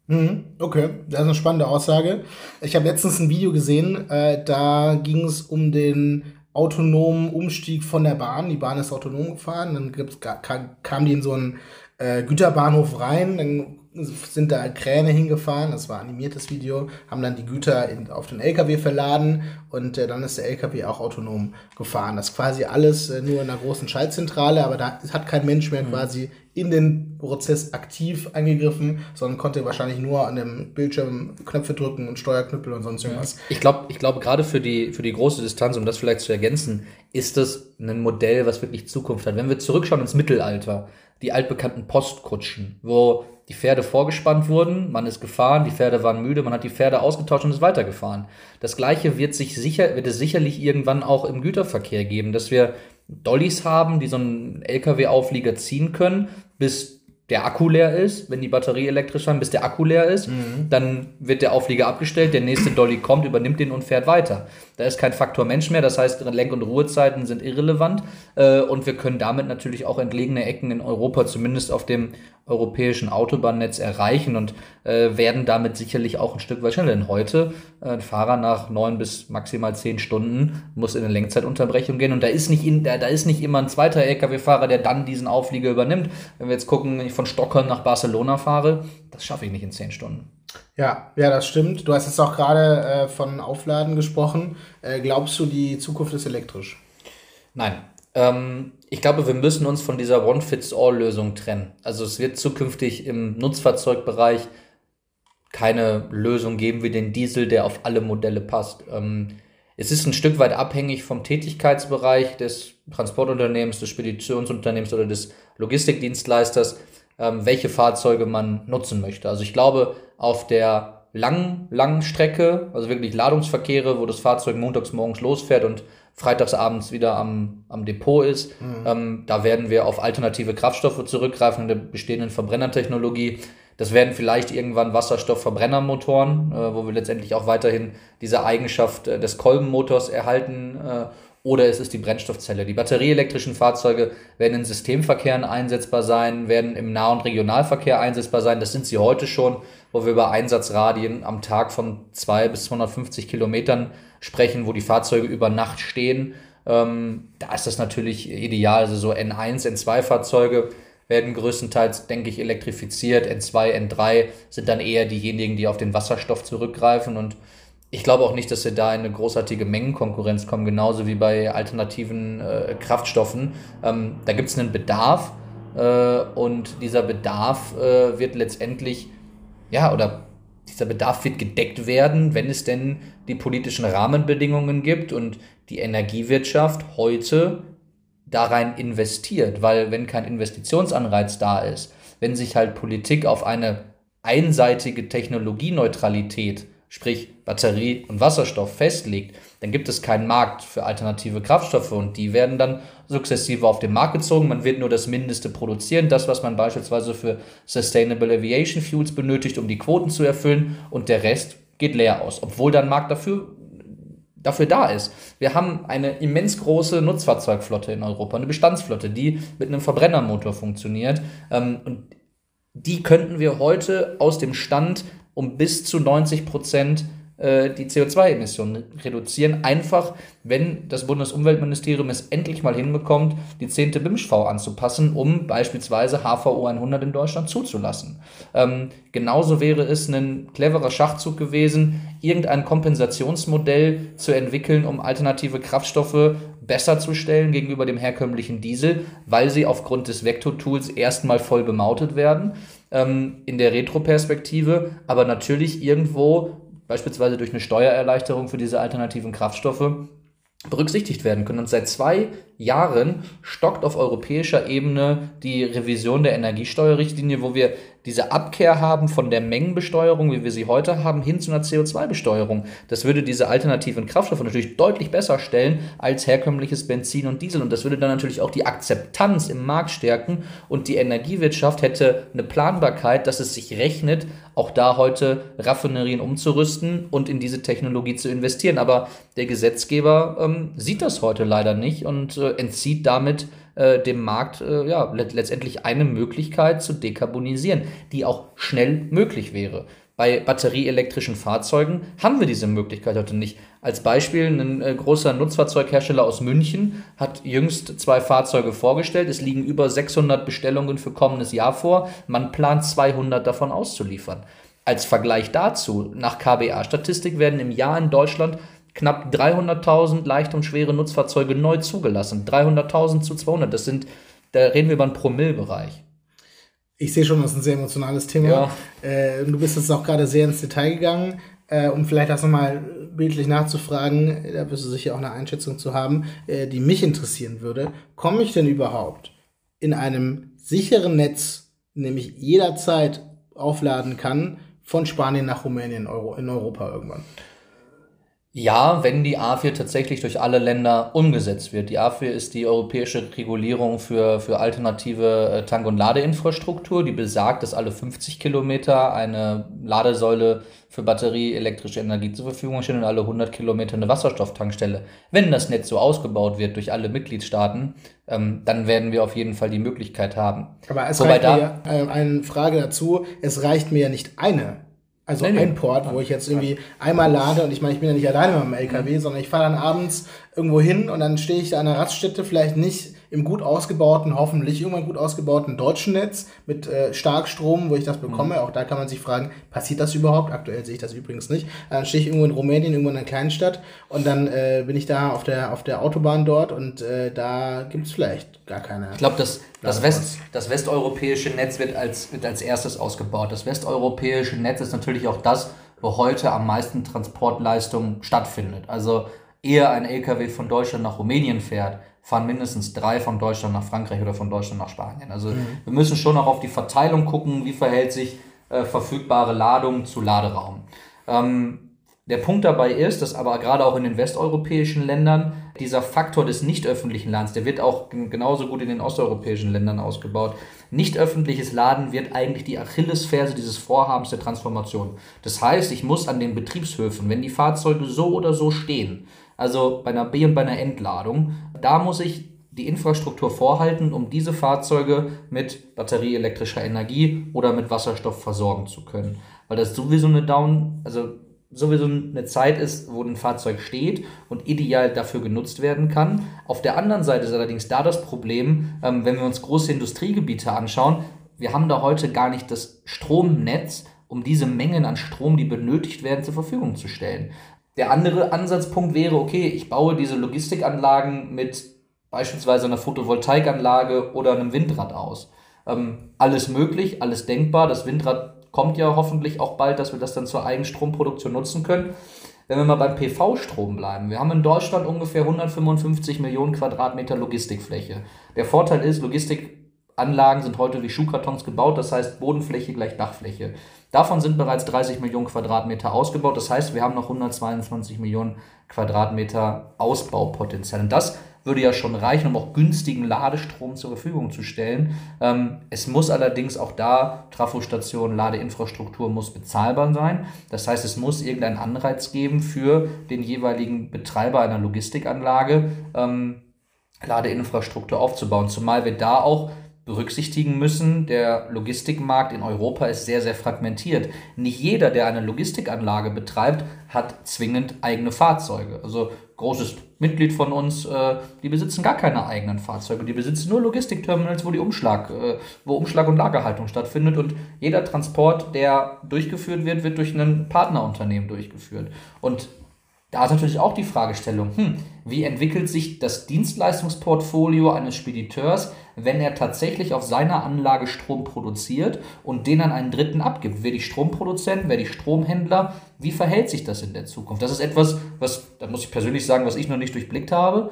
Okay, das ist eine spannende Aussage. Ich habe letztens ein Video gesehen, da ging es um den autonomen Umstieg von der Bahn. Die Bahn ist autonom gefahren, dann kam die in so einen Güterbahnhof rein, dann sind da Kräne hingefahren, das war ein animiertes Video, haben dann die Güter auf den LKW verladen und dann ist der LKW auch autonom gefahren. Das ist quasi alles nur in einer großen Schaltzentrale, aber da hat kein Mensch mehr quasi in den Prozess aktiv eingegriffen, sondern konnte wahrscheinlich nur an dem Bildschirm Knöpfe drücken und Steuerknüppel und sonst irgendwas. Ich glaube, gerade für die große Distanz, um das vielleicht zu ergänzen, ist das ein Modell, was wirklich Zukunft hat. Wenn wir zurückschauen ins Mittelalter, die altbekannten Postkutschen, wo die Pferde vorgespannt wurden, man ist gefahren, die Pferde waren müde, man hat die Pferde ausgetauscht und ist weitergefahren. Das Gleiche wird es sicherlich irgendwann auch im Güterverkehr geben, dass wir Dollys haben, die so einen LKW-Auflieger ziehen können, bis der Akku leer ist, wenn die Batterie elektrisch fahren, bis der Akku leer ist, dann wird der Auflieger abgestellt, der nächste Dolly kommt, übernimmt den und fährt weiter. Da ist kein Faktor Mensch mehr, das heißt, Lenk- und Ruhezeiten sind irrelevant und wir können damit natürlich auch entlegene Ecken in Europa, zumindest auf dem europäischen Autobahnnetz, erreichen und werden damit sicherlich auch ein Stück weit schneller. Denn heute, ein Fahrer nach 9 bis maximal 10 Stunden muss in eine Lenkzeitunterbrechung gehen und da ist nicht immer ein zweiter LKW-Fahrer, der dann diesen Auflieger übernimmt. Wenn wir jetzt gucken, wenn ich von Stockholm nach Barcelona fahre, das schaffe ich nicht in 10 Stunden. Ja, das stimmt. Du hast jetzt auch gerade von Aufladen gesprochen. Glaubst du, die Zukunft ist elektrisch? Nein. Ich glaube, wir müssen uns von dieser One-Fits-All-Lösung trennen. Also es wird zukünftig im Nutzfahrzeugbereich keine Lösung geben wie den Diesel, der auf alle Modelle passt. Es ist ein Stück weit abhängig vom Tätigkeitsbereich des Transportunternehmens, des Speditionsunternehmens oder des Logistikdienstleisters, welche Fahrzeuge man nutzen möchte. Also ich glaube, auf der langen Strecke, also wirklich Ladungsverkehre, wo das Fahrzeug montags morgens losfährt und freitags abends wieder am Depot ist, da werden wir auf alternative Kraftstoffe zurückgreifen in der bestehenden Verbrennertechnologie. Das werden vielleicht irgendwann Wasserstoffverbrennermotoren, wo wir letztendlich auch weiterhin diese Eigenschaft des Kolbenmotors erhalten, oder es ist die Brennstoffzelle. Die batterieelektrischen Fahrzeuge werden in Systemverkehren einsetzbar sein, werden im Nah- und Regionalverkehr einsetzbar sein. Das sind sie heute schon, wo wir über Einsatzradien am Tag von 200 bis 250 Kilometern sprechen, wo die Fahrzeuge über Nacht stehen. Da ist das natürlich ideal. Also so N1, N2-Fahrzeuge werden größtenteils, denke ich, elektrifiziert. N2, N3 sind dann eher diejenigen, die auf den Wasserstoff zurückgreifen. Und ich glaube auch nicht, dass wir da in eine großartige Mengenkonkurrenz kommen, genauso wie bei alternativen Kraftstoffen. Da gibt es einen Bedarf und dieser Bedarf wird letztendlich, oder dieser Bedarf wird gedeckt werden, wenn es denn die politischen Rahmenbedingungen gibt und die Energiewirtschaft heute da rein investiert. Weil wenn kein Investitionsanreiz da ist, wenn sich halt Politik auf eine einseitige Technologieneutralität, sprich Batterie und Wasserstoff, festlegt, dann gibt es keinen Markt für alternative Kraftstoffe und die werden dann sukzessive auf den Markt gezogen. Man wird nur das Mindeste produzieren, das, was man beispielsweise für Sustainable Aviation Fuels benötigt, um die Quoten zu erfüllen, und der Rest geht leer aus, obwohl dann Markt dafür da ist. Wir haben eine immens große Nutzfahrzeugflotte in Europa, eine Bestandsflotte, die mit einem Verbrennermotor funktioniert, und die könnten wir heute aus dem Stand um bis zu 90% die CO2-Emissionen reduzieren. Einfach, wenn das Bundesumweltministerium es endlich mal hinbekommt, die 10. BImSchV anzupassen, um beispielsweise HVO 100 in Deutschland zuzulassen. Genauso wäre es ein cleverer Schachzug gewesen, irgendein Kompensationsmodell zu entwickeln, um alternative Kraftstoffe besser zu stellen gegenüber dem herkömmlichen Diesel, weil sie aufgrund des Vector-Tools erstmal voll bemautet werden in der Retroperspektive, aber natürlich irgendwo beispielsweise durch eine Steuererleichterung für diese alternativen Kraftstoffe berücksichtigt werden können. Und seit 2 Jahren stockt auf europäischer Ebene die Revision der Energiesteuerrichtlinie, wo wir diese Abkehr haben von der Mengenbesteuerung, wie wir sie heute haben, hin zu einer CO2-Besteuerung. Das würde diese alternativen Kraftstoffe natürlich deutlich besser stellen als herkömmliches Benzin und Diesel. Und das würde dann natürlich auch die Akzeptanz im Markt stärken. Und die Energiewirtschaft hätte eine Planbarkeit, dass es sich rechnet, auch da heute Raffinerien umzurüsten und in diese Technologie zu investieren. Aber der Gesetzgeber sieht das heute leider nicht und entzieht damit dem Markt letztendlich eine Möglichkeit zu dekarbonisieren, die auch schnell möglich wäre. Bei batterieelektrischen Fahrzeugen haben wir diese Möglichkeit heute nicht. Als Beispiel, ein großer Nutzfahrzeughersteller aus München hat jüngst 2 Fahrzeuge vorgestellt. Es liegen über 600 Bestellungen für kommendes Jahr vor. Man plant 200 davon auszuliefern. Als Vergleich dazu, nach KBA-Statistik werden im Jahr in Deutschland knapp 300.000 leichte und schwere Nutzfahrzeuge neu zugelassen. 300.000 zu 200, da reden wir über einen Promillebereich. Ich sehe schon, das ist ein sehr emotionales Thema. Ja. Du bist jetzt auch gerade sehr ins Detail gegangen, um vielleicht das nochmal bildlich nachzufragen, da wirst du sicher auch eine Einschätzung zu haben, die mich interessieren würde. Komme ich denn überhaupt in einem sicheren Netz, in dem ich jederzeit aufladen kann, von Spanien nach Rumänien in Europa irgendwann? Ja, wenn die A4 tatsächlich durch alle Länder umgesetzt wird. Die A4 ist die europäische Regulierung für alternative Tank- und Ladeinfrastruktur, die besagt, dass alle 50 Kilometer eine Ladesäule für batterieelektrische Energie zur Verfügung steht und alle 100 Kilometer eine Wasserstofftankstelle. Wenn das Netz so ausgebaut wird durch alle Mitgliedstaaten, dann werden wir auf jeden Fall die Möglichkeit haben. Aber es reicht mir, eine Frage dazu, es reicht mir ja nicht ein Port, wo ich jetzt irgendwie einmal lade und ich meine, ich bin ja nicht alleine mit dem LKW, sondern ich fahre dann abends irgendwo hin und dann stehe ich da an einer Raststätte, vielleicht nicht im gut ausgebauten, hoffentlich irgendwann gut ausgebauten deutschen Netz mit Starkstrom, wo ich das bekomme. Auch da kann man sich fragen, passiert das überhaupt? Aktuell sehe ich das übrigens nicht. Dann stehe ich irgendwo in Rumänien, irgendwo in einer kleinen Stadt und dann bin ich da auf der Autobahn dort und da gibt es vielleicht gar keine. Ich glaube, das westeuropäische Netz wird als erstes ausgebaut. Das westeuropäische Netz ist natürlich auch das, wo heute am meisten Transportleistung stattfindet. Also ehe ein LKW von Deutschland nach Rumänien fährt, fahren mindestens 3 von Deutschland nach Frankreich oder von Deutschland nach Spanien. Also wir müssen schon auch auf die Verteilung gucken, wie verhält sich verfügbare Ladung zu Laderaum. Der Punkt dabei ist, dass aber gerade auch in den westeuropäischen Ländern dieser Faktor des nicht öffentlichen Ladens, der wird auch genauso gut in den osteuropäischen Ländern ausgebaut. Nicht öffentliches Laden wird eigentlich die Achillesferse dieses Vorhabens der Transformation. Das heißt, ich muss an den Betriebshöfen, wenn die Fahrzeuge so oder so stehen, also bei einer B- und bei einer Entladung, da muss ich die Infrastruktur vorhalten, um diese Fahrzeuge mit batterieelektrischer Energie oder mit Wasserstoff versorgen zu können. Weil das sowieso eine Zeit ist, wo ein Fahrzeug steht und ideal dafür genutzt werden kann. Auf der anderen Seite ist allerdings da das Problem, wenn wir uns große Industriegebiete anschauen, wir haben da heute gar nicht das Stromnetz, um diese Mengen an Strom, die benötigt werden, zur Verfügung zu stellen. Der andere Ansatzpunkt wäre, okay, ich baue diese Logistikanlagen mit beispielsweise einer Photovoltaikanlage oder einem Windrad aus. Alles möglich, alles denkbar. Das Windrad kommt ja hoffentlich auch bald, dass wir das dann zur Eigenstromproduktion nutzen können. Wenn wir mal beim PV-Strom bleiben, wir haben in Deutschland ungefähr 155 Millionen Quadratmeter Logistikfläche. Der Vorteil ist, Logistikanlagen sind heute wie Schuhkartons gebaut, das heißt Bodenfläche gleich Dachfläche. Davon sind bereits 30 Millionen Quadratmeter ausgebaut, das heißt, wir haben noch 122 Millionen Quadratmeter Ausbaupotenzial. Und das würde ja schon reichen, um auch günstigen Ladestrom zur Verfügung zu stellen. Es muss allerdings auch da, Trafostation, Ladeinfrastruktur muss bezahlbar sein. Das heißt, es muss irgendeinen Anreiz geben für den jeweiligen Betreiber einer Logistikanlage, Ladeinfrastruktur aufzubauen. Zumal wir da auch berücksichtigen müssen, der Logistikmarkt in Europa ist sehr, sehr fragmentiert. Nicht jeder, der eine Logistikanlage betreibt, hat zwingend eigene Fahrzeuge. Also großes Mitglied von uns, die besitzen gar keine eigenen Fahrzeuge. Die besitzen nur Logistikterminals, wo Umschlag und Lagerhaltung stattfindet. Und jeder Transport, der durchgeführt wird, wird durch ein Partnerunternehmen durchgeführt. Und da ist natürlich auch die Fragestellung, wie entwickelt sich das Dienstleistungsportfolio eines Spediteurs, wenn er tatsächlich auf seiner Anlage Strom produziert und den an einen Dritten abgibt? Wer die Stromproduzent, wer die Stromhändler, wie verhält sich das in der Zukunft? Das ist etwas, da muss ich persönlich sagen, was ich noch nicht durchblickt habe,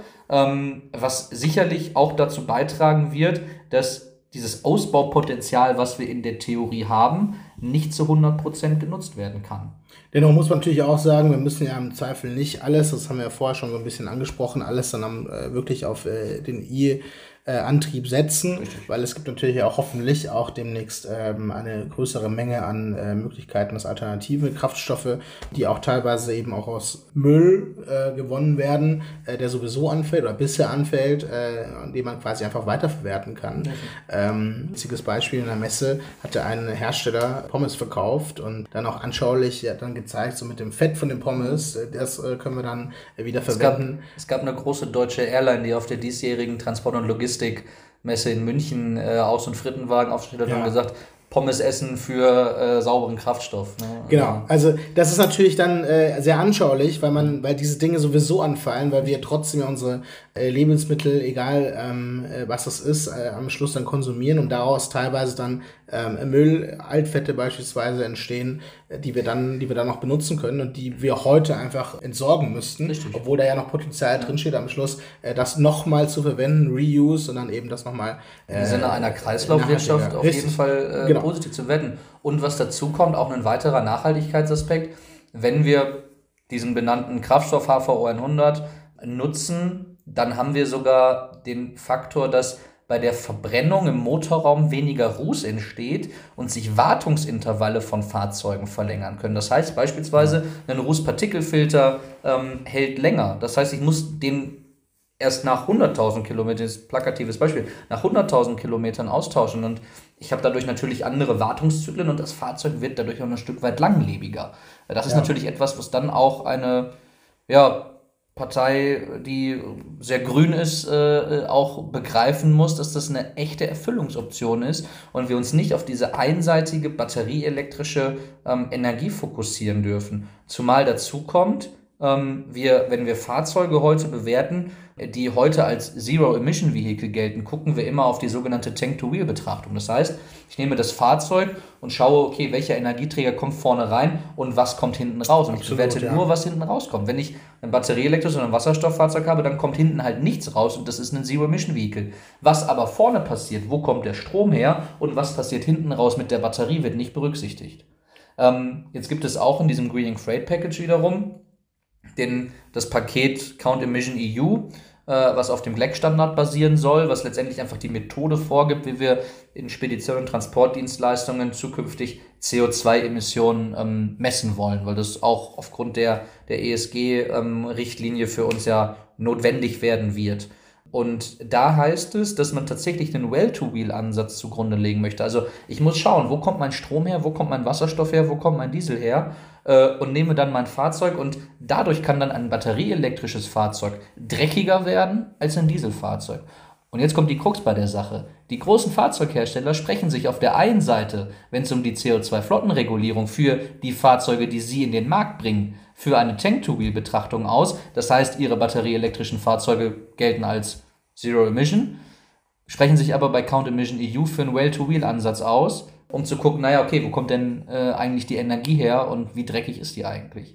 was sicherlich auch dazu beitragen wird, dass dieses Ausbaupotenzial, was wir in der Theorie haben, nicht zu 100% genutzt werden kann. Dennoch muss man natürlich auch sagen, wir müssen ja im Zweifel nicht alles, das haben wir ja vorher schon so ein bisschen angesprochen, alles dann wirklich auf den Antrieb setzen, Richtig. weil es gibt natürlich auch hoffentlich auch demnächst eine größere Menge an Möglichkeiten, dass alternative Kraftstoffe, die auch teilweise eben auch aus Müll gewonnen werden, der sowieso anfällt oder bisher anfällt, den man quasi einfach weiterverwerten kann. Einziges Beispiel: in der Messe hatte ein Hersteller Pommes verkauft und dann auch anschaulich dann gezeigt, so mit dem Fett von den Pommes, das können wir dann wieder verwenden. Es gab eine große deutsche Airline, die auf der diesjährigen Transport- und Logistikmesse in München Aus- und Frittenwagen aufgestellt hat und gesagt, Pommes essen für sauberen Kraftstoff. Ne? Genau, also das ist natürlich dann sehr anschaulich, weil diese Dinge sowieso anfallen, weil wir trotzdem ja unsere Lebensmittel, egal was das ist, am Schluss dann konsumieren und daraus teilweise dann Müll, Altfette beispielsweise entstehen, die wir dann noch benutzen können und die wir heute einfach entsorgen müssten, Richtig. obwohl da ja noch Potenzial drinsteht am Schluss, das nochmal zu verwenden, Reuse, und dann eben das nochmal im Sinne einer Kreislaufwirtschaft auf jeden Fall positiv zu werten. Und was dazu kommt, auch ein weiterer Nachhaltigkeitsaspekt, wenn wir diesen benannten Kraftstoff HVO 100 nutzen, dann haben wir sogar den Faktor, dass bei der Verbrennung im Motorraum weniger Ruß entsteht und sich Wartungsintervalle von Fahrzeugen verlängern können. Das heißt beispielsweise, ein Rußpartikelfilter hält länger. Das heißt, ich muss den erst nach 100.000 Kilometern, das ist ein plakatives Beispiel, nach 100.000 Kilometern austauschen und ich habe dadurch natürlich andere Wartungszyklen und das Fahrzeug wird dadurch auch ein Stück weit langlebiger. Das ist natürlich etwas, was dann auch eine Partei, die sehr grün ist, auch begreifen muss, dass das eine echte Erfüllungsoption ist und wir uns nicht auf diese einseitige batterieelektrische Energie fokussieren dürfen. Zumal dazu kommt, wenn wir Fahrzeuge heute bewerten, die heute als Zero-Emission-Vehicle gelten, gucken wir immer auf die sogenannte Tank-to-Wheel-Betrachtung. Das heißt, ich nehme das Fahrzeug und schaue, okay, welcher Energieträger kommt vorne rein und was kommt hinten raus. Und Absolut, ich bewerte nur, was hinten rauskommt. Wenn ich ein batterieelektrisches oder ein Wasserstofffahrzeug habe, dann kommt hinten halt nichts raus und das ist ein Zero-Emission-Vehicle. Was aber vorne passiert, wo kommt der Strom her und was passiert hinten raus mit der Batterie, wird nicht berücksichtigt. Jetzt gibt es auch in diesem Greening Freight Package wiederum das Paket Count Emission EU, was auf dem GLEC-Standard basieren soll, was letztendlich einfach die Methode vorgibt, wie wir in Spedition- und Transportdienstleistungen zukünftig CO2-Emissionen messen wollen, weil das auch aufgrund der ESG-Richtlinie für uns ja notwendig werden wird. Und da heißt es, dass man tatsächlich den Well-to-Wheel-Ansatz zugrunde legen möchte. Also ich muss schauen, wo kommt mein Strom her, wo kommt mein Wasserstoff her, wo kommt mein Diesel her und nehme dann mein Fahrzeug und dadurch kann dann ein batterieelektrisches Fahrzeug dreckiger werden als ein Dieselfahrzeug. Und jetzt kommt die Krux bei der Sache. Die großen Fahrzeughersteller sprechen sich auf der einen Seite, wenn es um die CO2-Flottenregulierung für die Fahrzeuge, die sie in den Markt bringen, für eine Tank-to-Wheel-Betrachtung aus. Das heißt, ihre batterieelektrischen Fahrzeuge gelten als Zero Emission, sprechen sich aber bei Count Emission EU für einen Well-to-Wheel-Ansatz aus, um zu gucken, naja, okay, wo kommt denn eigentlich die Energie her und wie dreckig ist die eigentlich?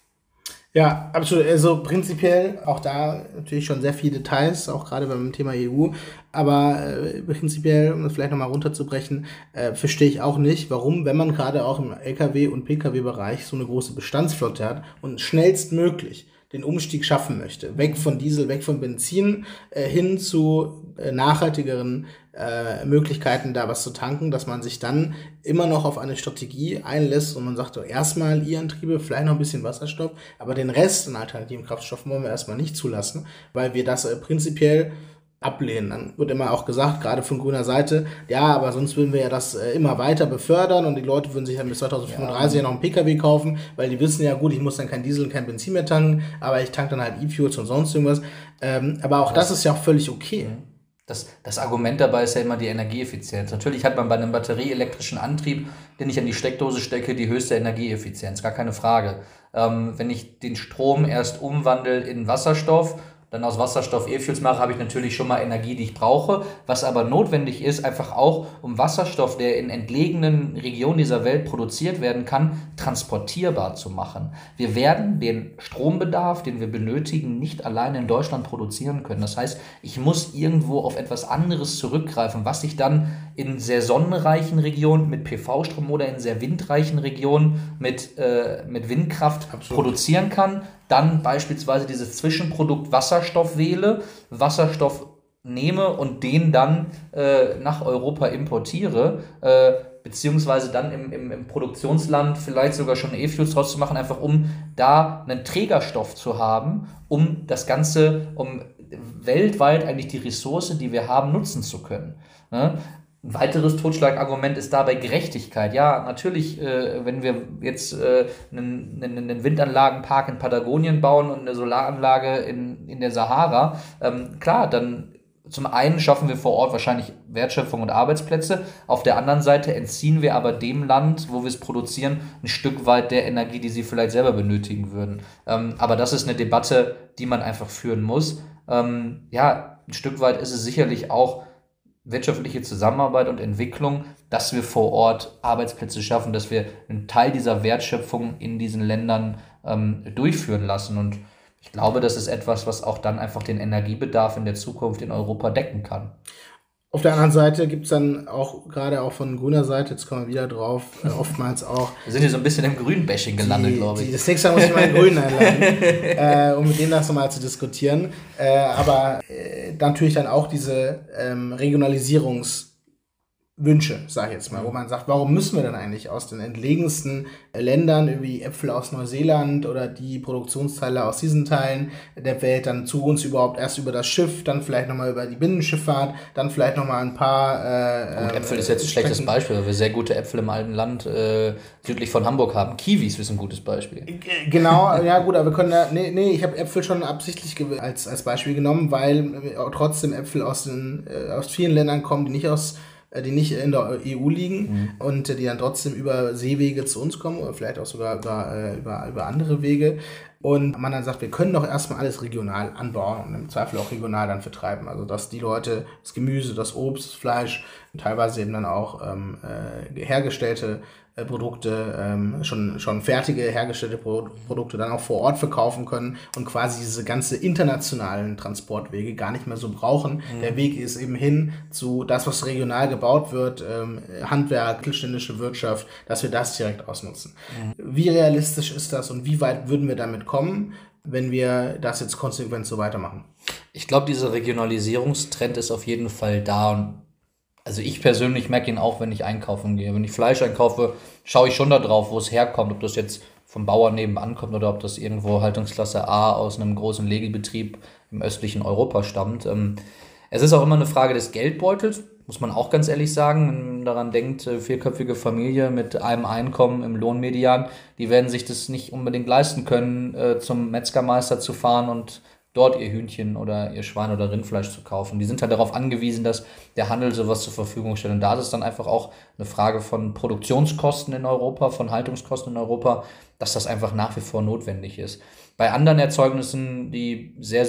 Ja, absolut. Also prinzipiell auch da natürlich schon sehr viele Details, auch gerade beim Thema EU. Aber prinzipiell, um das vielleicht nochmal runterzubrechen, verstehe ich auch nicht, warum, wenn man gerade auch im LKW- und Pkw-Bereich so eine große Bestandsflotte hat und schnellstmöglich den Umstieg schaffen möchte, weg von Diesel, weg von Benzin, hin zu nachhaltigeren Möglichkeiten, da was zu tanken, dass man sich dann immer noch auf eine Strategie einlässt und man sagt, erstmal E-Antriebe, vielleicht noch ein bisschen Wasserstoff, aber den Rest an alternativen Kraftstoffen wollen wir erstmal nicht zulassen, weil wir das prinzipiell ablehnen. Dann wird immer auch gesagt, gerade von grüner Seite, ja, aber sonst würden wir ja das immer weiter befördern und die Leute würden sich dann bis 2035 ja noch einen PKW kaufen, weil die wissen ja, gut, ich muss dann kein Diesel und kein Benzin mehr tanken, aber ich tanke dann halt E-Fuels und sonst irgendwas. Aber auch das ist ja auch völlig okay. Das Argument dabei ist ja immer die Energieeffizienz. Natürlich hat man bei einem batterieelektrischen Antrieb, den ich an die Steckdose stecke, die höchste Energieeffizienz, gar keine Frage. Wenn ich den Strom erst umwandle in Wasserstoff, dann aus Wasserstoff E-Fuels mache, habe ich natürlich schon mal Energie, die ich brauche. Was aber notwendig ist, einfach auch, um Wasserstoff, der in entlegenen Regionen dieser Welt produziert werden kann, transportierbar zu machen. Wir werden den Strombedarf, den wir benötigen, nicht alleine in Deutschland produzieren können. Das heißt, ich muss irgendwo auf etwas anderes zurückgreifen, was ich dann in sehr sonnenreichen Regionen mit PV-Strom oder in sehr windreichen Regionen mit Windkraft produzieren kann. Dann beispielsweise dieses Zwischenprodukt Wasserstoff wähle, Wasserstoff nehme und den dann nach Europa importiere, beziehungsweise dann im Produktionsland vielleicht sogar schon E-Fuels draus zu machen, einfach um da einen Trägerstoff zu haben, um das Ganze, um weltweit eigentlich die Ressource, die wir haben, nutzen zu können. Ne? Ein weiteres Totschlagargument ist dabei Gerechtigkeit. Ja, natürlich, wenn wir jetzt einen Windanlagenpark in Patagonien bauen und eine Solaranlage in der Sahara, klar, dann zum einen schaffen wir vor Ort wahrscheinlich Wertschöpfung und Arbeitsplätze, auf der anderen Seite entziehen wir aber dem Land, wo wir es produzieren, ein Stück weit der Energie, die sie vielleicht selber benötigen würden. Aber das ist eine Debatte, die man einfach führen muss. Ja, ein Stück weit ist es sicherlich auch wirtschaftliche Zusammenarbeit und Entwicklung, dass wir vor Ort Arbeitsplätze schaffen, dass wir einen Teil dieser Wertschöpfung in diesen Ländern durchführen lassen. Und ich glaube, das ist etwas, was auch dann einfach den Energiebedarf in der Zukunft in Europa decken kann. Auf der anderen Seite gibt es dann auch, gerade auch von grüner Seite, jetzt kommen wir wieder drauf, oftmals auch... Wir sind hier so ein bisschen im Grün-Bashing gelandet, glaube ich. Das nächste Mal muss ich mal einen Grünen einladen, um mit denen das nochmal zu diskutieren. Aber natürlich dann auch diese Regionalisierungswünsche, sage ich jetzt mal, wo man sagt, warum müssen wir denn eigentlich aus den entlegensten Ländern, wie Äpfel aus Neuseeland oder die Produktionsteile aus diesen Teilen der Welt dann zu uns überhaupt erst über das Schiff, dann vielleicht nochmal über die Binnenschifffahrt, dann vielleicht nochmal ein paar... Gut, Äpfel ist jetzt ein schlechtes Beispiel, weil wir sehr gute Äpfel im alten Land südlich von Hamburg haben. Kiwis ist ein gutes Beispiel. Genau, ja gut, aber wir können ja... Nee, ich habe Äpfel schon absichtlich als Beispiel genommen, weil trotzdem Äpfel aus vielen Ländern kommen, die nicht in der EU liegen und die dann trotzdem über Seewege zu uns kommen oder vielleicht auch sogar über andere Wege. Und man dann sagt, wir können doch erstmal alles regional anbauen und im Zweifel auch regional dann vertreiben. Also dass die Leute das Gemüse, das Obst, das Fleisch, teilweise eben dann auch hergestellte Produkte, schon fertige hergestellte Produkte dann auch vor Ort verkaufen können und quasi diese ganze internationalen Transportwege gar nicht mehr so brauchen. Der Weg ist eben hin zu das, was regional gebaut wird, Handwerk, mittelständische Wirtschaft, dass wir das direkt ausnutzen. Wie realistisch ist das und wie weit würden wir damit kommen, wenn wir das jetzt konsequent so weitermachen? Ich glaube, dieser Regionalisierungstrend ist auf jeden Fall da und also ich persönlich merke ihn auch, wenn ich einkaufen gehe. Wenn ich Fleisch einkaufe, schaue ich schon da drauf, wo es herkommt. Ob das jetzt vom Bauern nebenan kommt oder ob das irgendwo Haltungsklasse A aus einem großen Legebetrieb im östlichen Europa stammt. Es ist auch immer eine Frage des Geldbeutels, muss man auch ganz ehrlich sagen. Wenn man daran denkt, vierköpfige Familie mit einem Einkommen im Lohnmedian, die werden sich das nicht unbedingt leisten können, zum Metzgermeister zu fahren und dort ihr Hühnchen oder ihr Schwein oder Rindfleisch zu kaufen. Die sind halt darauf angewiesen, dass der Handel sowas zur Verfügung stellt. Und da ist es dann einfach auch eine Frage von Produktionskosten in Europa, von Haltungskosten in Europa, dass das einfach nach wie vor notwendig ist. Bei anderen Erzeugnissen, die sehr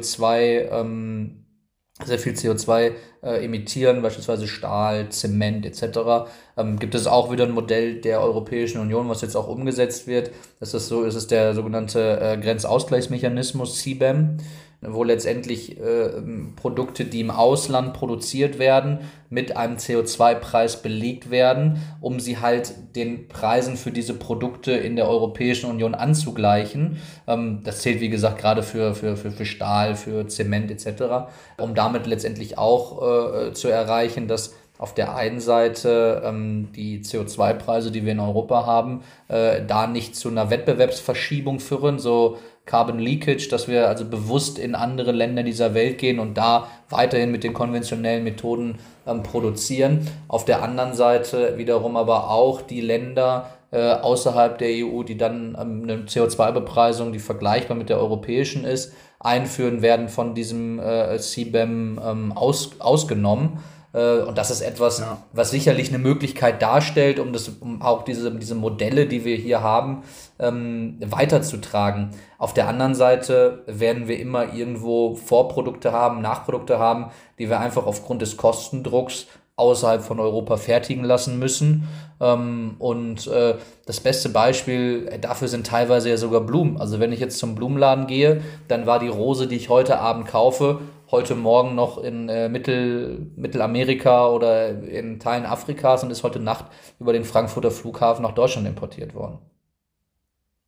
viel CO2 emittieren, beispielsweise Stahl, Zement etc., gibt es auch wieder ein Modell der Europäischen Union, was jetzt auch umgesetzt wird. Das ist der sogenannte Grenzausgleichsmechanismus, CBAM, wo letztendlich Produkte, die im Ausland produziert werden, mit einem CO2-Preis belegt werden, um sie halt den Preisen für diese Produkte in der Europäischen Union anzugleichen. Das zählt, wie gesagt, gerade für Stahl, für Zement etc., um damit letztendlich auch zu erreichen, dass auf der einen Seite die CO2-Preise, die wir in Europa haben, da nicht zu einer Wettbewerbsverschiebung führen, so Carbon Leakage, dass wir also bewusst in andere Länder dieser Welt gehen und da weiterhin mit den konventionellen Methoden produzieren. Auf der anderen Seite wiederum aber auch die Länder außerhalb der EU, die dann eine CO2-Bepreisung, die vergleichbar mit der europäischen ist, einführen werden, von diesem CBAM ausgenommen. Und das ist etwas, was sicherlich eine Möglichkeit darstellt, um auch diese Modelle, die wir hier haben, weiterzutragen. Auf der anderen Seite werden wir immer irgendwo Vorprodukte haben, Nachprodukte haben, die wir einfach aufgrund des Kostendrucks außerhalb von Europa fertigen lassen müssen. Und das beste Beispiel dafür sind teilweise ja sogar Blumen. Also wenn ich jetzt zum Blumenladen gehe, dann war die Rose, die ich heute Abend kaufe, heute Morgen noch in Mittelamerika oder in Teilen Afrikas und ist heute Nacht über den Frankfurter Flughafen nach Deutschland importiert worden.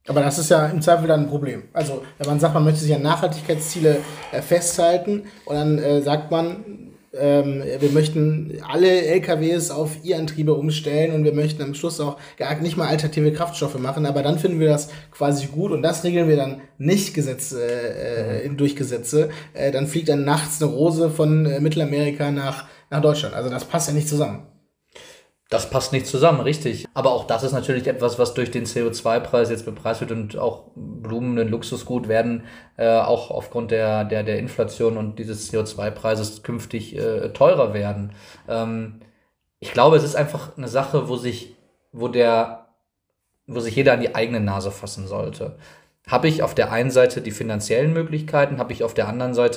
Aber das ist ja im Zweifel dann ein Problem. Also, wenn man sagt, man möchte sich an Nachhaltigkeitsziele festhalten und dann sagt man, wir möchten alle LKWs auf E-Antriebe umstellen und wir möchten am Schluss auch gar nicht mal alternative Kraftstoffe machen, aber dann finden wir das quasi gut und das regeln wir dann nicht durch Gesetze. Dann fliegt dann nachts eine Rose von Mittelamerika nach Deutschland. Also das passt ja nicht zusammen. Das passt nicht zusammen, richtig. Aber auch das ist natürlich etwas, was durch den CO2-Preis jetzt bepreist wird und auch Blumen ein Luxusgut werden, auch aufgrund der Inflation und dieses CO2-Preises künftig teurer werden. Ich glaube, es ist einfach eine Sache, wo sich jeder an die eigene Nase fassen sollte. Habe ich auf der einen Seite die finanziellen Möglichkeiten, habe ich auf der anderen Seite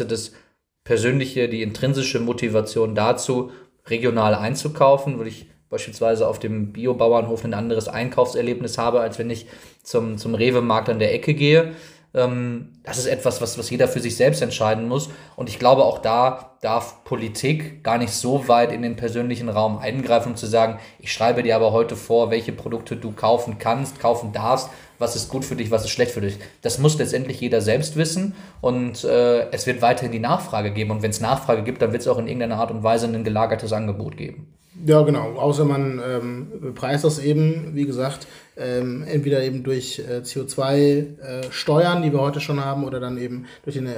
die intrinsische Motivation dazu, regional einzukaufen, weil ich beispielsweise auf dem Biobauernhof ein anderes Einkaufserlebnis habe, als wenn ich zum Rewe-Markt an der Ecke gehe. Das ist etwas, was jeder für sich selbst entscheiden muss. Und ich glaube, auch da darf Politik gar nicht so weit in den persönlichen Raum eingreifen, um zu sagen, ich schreibe dir aber heute vor, welche Produkte du kaufen kannst, kaufen darfst, was ist gut für dich, was ist schlecht für dich. Das muss letztendlich jeder selbst wissen und es wird weiterhin die Nachfrage geben. Und wenn es Nachfrage gibt, dann wird es auch in irgendeiner Art und Weise ein gelagertes Angebot geben. Ja, genau. Außer man bepreist das eben, wie gesagt, entweder eben durch CO2-Steuern, die wir heute schon haben, oder dann eben durch den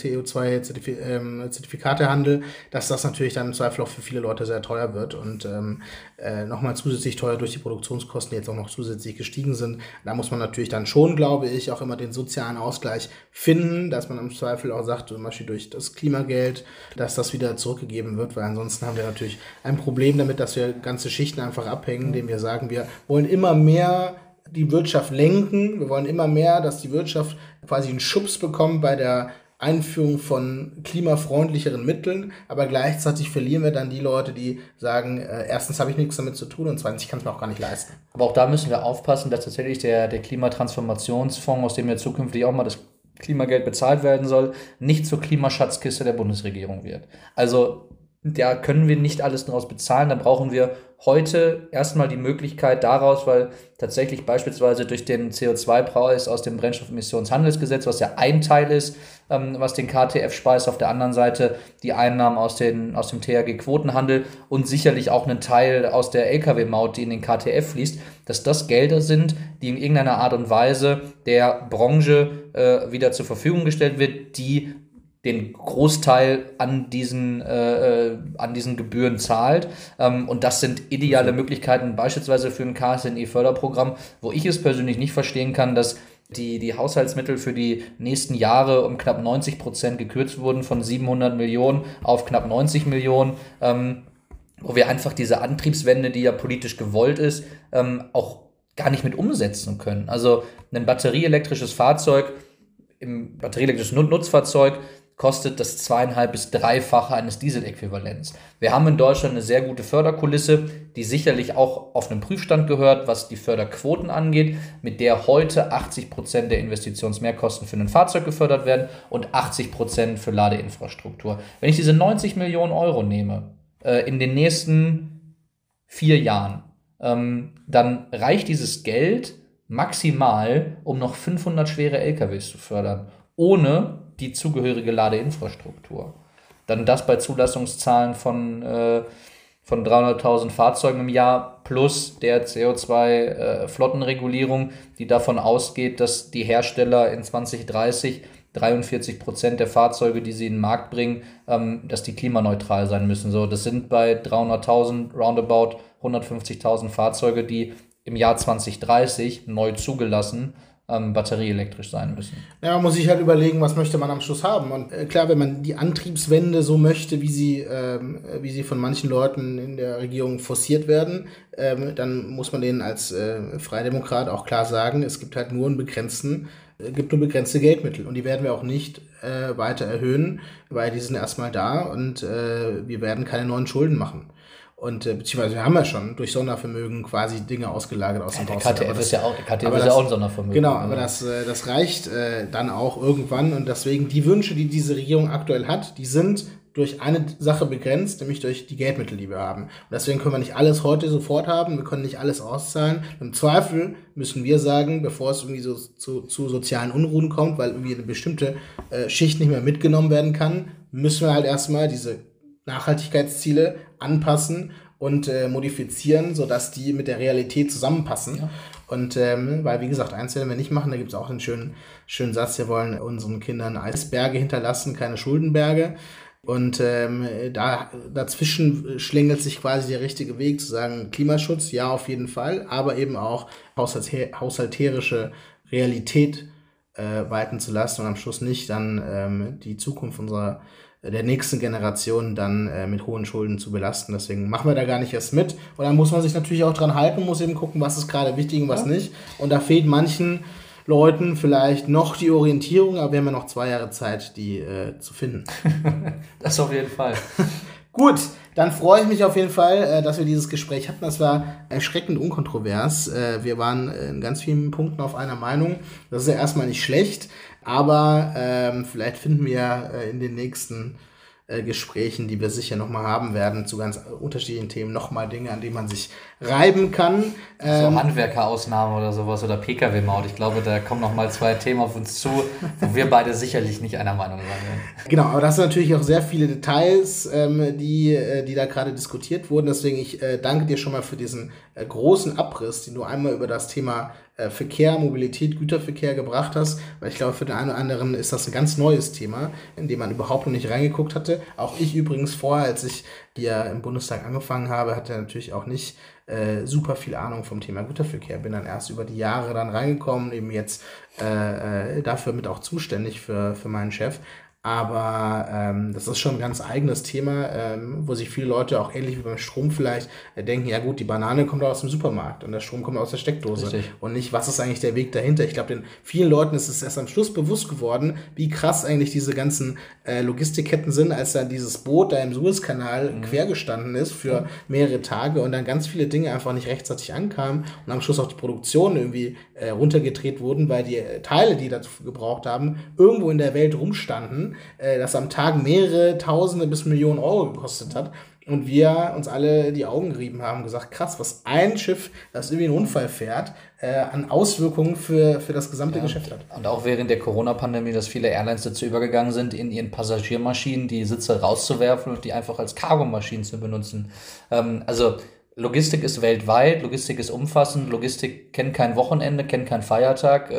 CO2-Zertifikatehandel, dass das natürlich dann im Zweifel auch für viele Leute sehr teuer wird und nochmal zusätzlich teuer durch die Produktionskosten, die jetzt auch noch zusätzlich gestiegen sind. Da muss man natürlich dann schon, glaube ich, auch immer den sozialen Ausgleich finden, dass man im Zweifel auch sagt, zum Beispiel durch das Klimageld, dass das wieder zurückgegeben wird, weil ansonsten haben wir natürlich ein Problem damit, dass wir ganze Schichten einfach abhängen, indem wir sagen, wir wollen immer mehr die Wirtschaft lenken. Wir wollen immer mehr, dass die Wirtschaft quasi einen Schubs bekommt bei der Einführung von klimafreundlicheren Mitteln, aber gleichzeitig verlieren wir dann die Leute, die sagen, erstens habe ich nichts damit zu tun und zweitens, ich kann es mir auch gar nicht leisten. Aber auch da müssen wir aufpassen, dass tatsächlich der Klimatransformationsfonds, aus dem ja zukünftig auch mal das Klimageld bezahlt werden soll, nicht zur Klimaschatzkiste der Bundesregierung wird. Also da können wir nicht alles daraus bezahlen, da brauchen wir heute erstmal die Möglichkeit daraus, weil tatsächlich beispielsweise durch den CO2-Preis aus dem Brennstoffemissionshandelsgesetz, was ja ein Teil ist, was den KTF speist, auf der anderen Seite die Einnahmen aus dem THG-Quotenhandel und sicherlich auch einen Teil aus der Lkw-Maut, die in den KTF fließt, dass das Gelder sind, die in irgendeiner Art und Weise der Branche wieder zur Verfügung gestellt wird, die den Großteil an diesen Gebühren zahlt. Und das sind ideale Möglichkeiten, beispielsweise für ein KSNE-Förderprogramm, wo ich es persönlich nicht verstehen kann, dass die Haushaltsmittel für die nächsten Jahre um knapp 90% gekürzt wurden, von 700 Millionen auf knapp 90 Millionen, wo wir einfach diese Antriebswende, die ja politisch gewollt ist, auch gar nicht mit umsetzen können. Also ein batterieelektrisches Fahrzeug, im batterieelektrisches Nutzfahrzeug, kostet das 2,5- bis 3-fache eines Diesel-Äquivalents. Wir haben in Deutschland eine sehr gute Förderkulisse, die sicherlich auch auf einen Prüfstand gehört, was die Förderquoten angeht, mit der heute 80% der Investitionsmehrkosten für ein Fahrzeug gefördert werden und 80% für Ladeinfrastruktur. Wenn ich diese 90 Millionen Euro nehme, in den nächsten 4 Jahren, dann reicht dieses Geld maximal, um noch 500 schwere LKWs zu fördern, ohne die zugehörige Ladeinfrastruktur. Dann das bei Zulassungszahlen von 300.000 Fahrzeugen im Jahr plus der CO2-Flottenregulierung, die davon ausgeht, dass die Hersteller in 2030 43% der Fahrzeuge, die sie in den Markt bringen, dass die klimaneutral sein müssen. So, das sind bei 300.000 roundabout 150.000 Fahrzeuge, die im Jahr 2030 neu zugelassen batterieelektrisch sein müssen. Ja, man muss sich halt überlegen, was möchte man am Schluss haben. Und klar, wenn man die Antriebswende so möchte, wie sie von manchen Leuten in der Regierung forciert werden, dann muss man denen als Freidemokrat auch klar sagen, es gibt halt nur begrenzte Geldmittel und die werden wir auch nicht weiter erhöhen, weil die sind erstmal da und wir werden keine neuen Schulden machen. Und beziehungsweise wir haben ja schon durch Sondervermögen quasi Dinge ausgelagert aus dem Haushalt. Der KTF ist ja auch ein Sondervermögen. Genau, aber das reicht dann auch irgendwann und deswegen die Wünsche, die diese Regierung aktuell hat, die sind durch eine Sache begrenzt, nämlich durch die Geldmittel, die wir haben. Und deswegen können wir nicht alles heute sofort haben, wir können nicht alles auszahlen. Im Zweifel müssen wir sagen, bevor es irgendwie so zu sozialen Unruhen kommt, weil irgendwie eine bestimmte Schicht nicht mehr mitgenommen werden kann, müssen wir halt erstmal diese Nachhaltigkeitsziele anpassen und modifizieren, sodass die mit der Realität zusammenpassen. Ja. Und weil, wie gesagt, eins werden wir nicht machen, da gibt es auch einen schönen Satz, wir wollen unseren Kindern Eisberge hinterlassen, keine Schuldenberge. Und dazwischen schlängelt sich quasi der richtige Weg, zu sagen, Klimaschutz, ja, auf jeden Fall, aber eben auch haushalterische Realität walten zu lassen und am Schluss nicht dann die Zukunft der nächsten Generation dann mit hohen Schulden zu belasten. Deswegen machen wir da gar nicht erst mit. Und dann muss man sich natürlich auch dran halten, muss eben gucken, was ist gerade wichtig und was nicht. Und da fehlt manchen Leuten vielleicht noch die Orientierung, aber wir haben ja noch 2 Jahre Zeit, die zu finden. Das auf jeden Fall. Gut, dann freue ich mich auf jeden Fall, dass wir dieses Gespräch hatten. Das war erschreckend unkontrovers. Wir waren in ganz vielen Punkten auf einer Meinung. Das ist ja erstmal nicht schlecht, aber vielleicht finden wir in den nächsten Gesprächen, die wir sicher nochmal haben werden, zu ganz unterschiedlichen Themen nochmal Dinge, an denen man sich reiben kann. So Handwerkerausnahme oder sowas oder Pkw-Maut. Ich glaube, da kommen nochmal 2 Themen auf uns zu, wo wir beide sicherlich nicht einer Meinung sein werden. Genau, aber das sind natürlich auch sehr viele Details, die da gerade diskutiert wurden. Deswegen, ich danke dir schon mal für diesen großen Abriss, den du einmal über das Thema Verkehr, Mobilität, Güterverkehr gebracht hast, weil ich glaube, für den einen oder anderen ist das ein ganz neues Thema, in dem man überhaupt noch nicht reingeguckt hatte. Auch ich übrigens vorher, als ich hier im Bundestag angefangen habe, hatte natürlich auch nicht super viel Ahnung vom Thema Güterverkehr. Bin dann erst über die Jahre dann reingekommen, eben jetzt dafür mit auch zuständig für meinen Chef. Aber das ist schon ein ganz eigenes Thema, wo sich viele Leute auch ähnlich wie beim Strom vielleicht denken, ja gut, die Banane kommt aus dem Supermarkt und der Strom kommt aus der Steckdose. Richtig. Und nicht, was ist eigentlich der Weg dahinter. Ich glaube, den vielen Leuten ist es erst am Schluss bewusst geworden, wie krass eigentlich diese ganzen Logistikketten sind, als dann dieses Boot da im Suezkanal quer gestanden ist für mehrere Tage und dann ganz viele Dinge einfach nicht rechtzeitig ankamen und am Schluss auch die Produktion irgendwie runtergedreht wurden, weil die Teile, die dazu gebraucht haben, irgendwo in der Welt rumstanden, das am Tag mehrere Tausende bis Millionen Euro gekostet hat. Und wir uns alle die Augen gerieben haben und gesagt, krass, was ein Schiff, das irgendwie einen Unfall fährt, an Auswirkungen für das gesamte Geschäft hat. Und auch während der Corona-Pandemie, dass viele Airlines dazu übergegangen sind, in ihren Passagiermaschinen die Sitze rauszuwerfen und die einfach als Cargomaschinen zu benutzen. Also Logistik ist weltweit, Logistik ist umfassend, Logistik kennt kein Wochenende, kennt keinen Feiertag.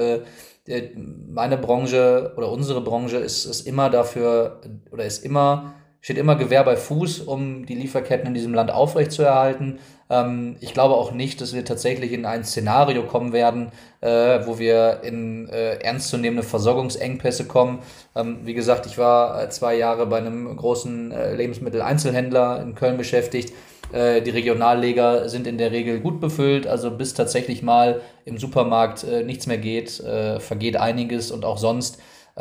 Meine Branche oder unsere Branche ist immer dafür oder steht immer Gewehr bei Fuß, um die Lieferketten in diesem Land aufrechtzuerhalten. Ich glaube auch nicht, dass wir tatsächlich in ein Szenario kommen werden, wo wir in ernstzunehmende Versorgungsengpässe kommen. Wie gesagt, ich war 2 Jahre bei einem großen Lebensmitteleinzelhändler in Köln beschäftigt. Die Regionalleger sind in der Regel gut befüllt, also bis tatsächlich mal im Supermarkt nichts mehr geht, vergeht einiges und auch sonst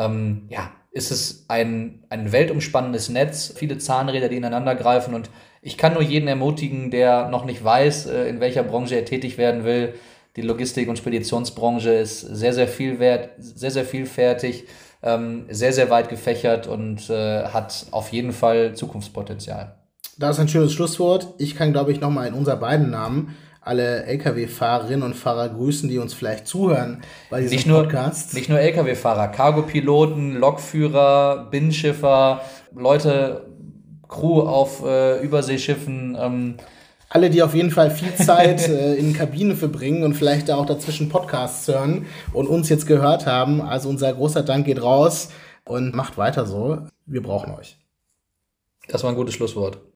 ist es ein weltumspannendes Netz, viele Zahnräder, die ineinander greifen und ich kann nur jeden ermutigen, der noch nicht weiß, in welcher Branche er tätig werden will. Die Logistik- und Speditionsbranche ist sehr, sehr sehr vielfältig, sehr, sehr weit gefächert und hat auf jeden Fall Zukunftspotenzial. Das ist ein schönes Schlusswort. Ich kann, glaube ich, nochmal in unser beiden Namen alle Lkw-Fahrerinnen und Fahrer grüßen, die uns vielleicht zuhören bei diesem Podcast. Nicht nur Lkw-Fahrer, Cargo-Piloten, Lokführer, Binnenschiffer, Leute, Crew auf Überseeschiffen. Alle, die auf jeden Fall viel Zeit in Kabinen verbringen und vielleicht auch dazwischen Podcasts hören und uns jetzt gehört haben. Also unser großer Dank geht raus und macht weiter so. Wir brauchen euch. Das war ein gutes Schlusswort.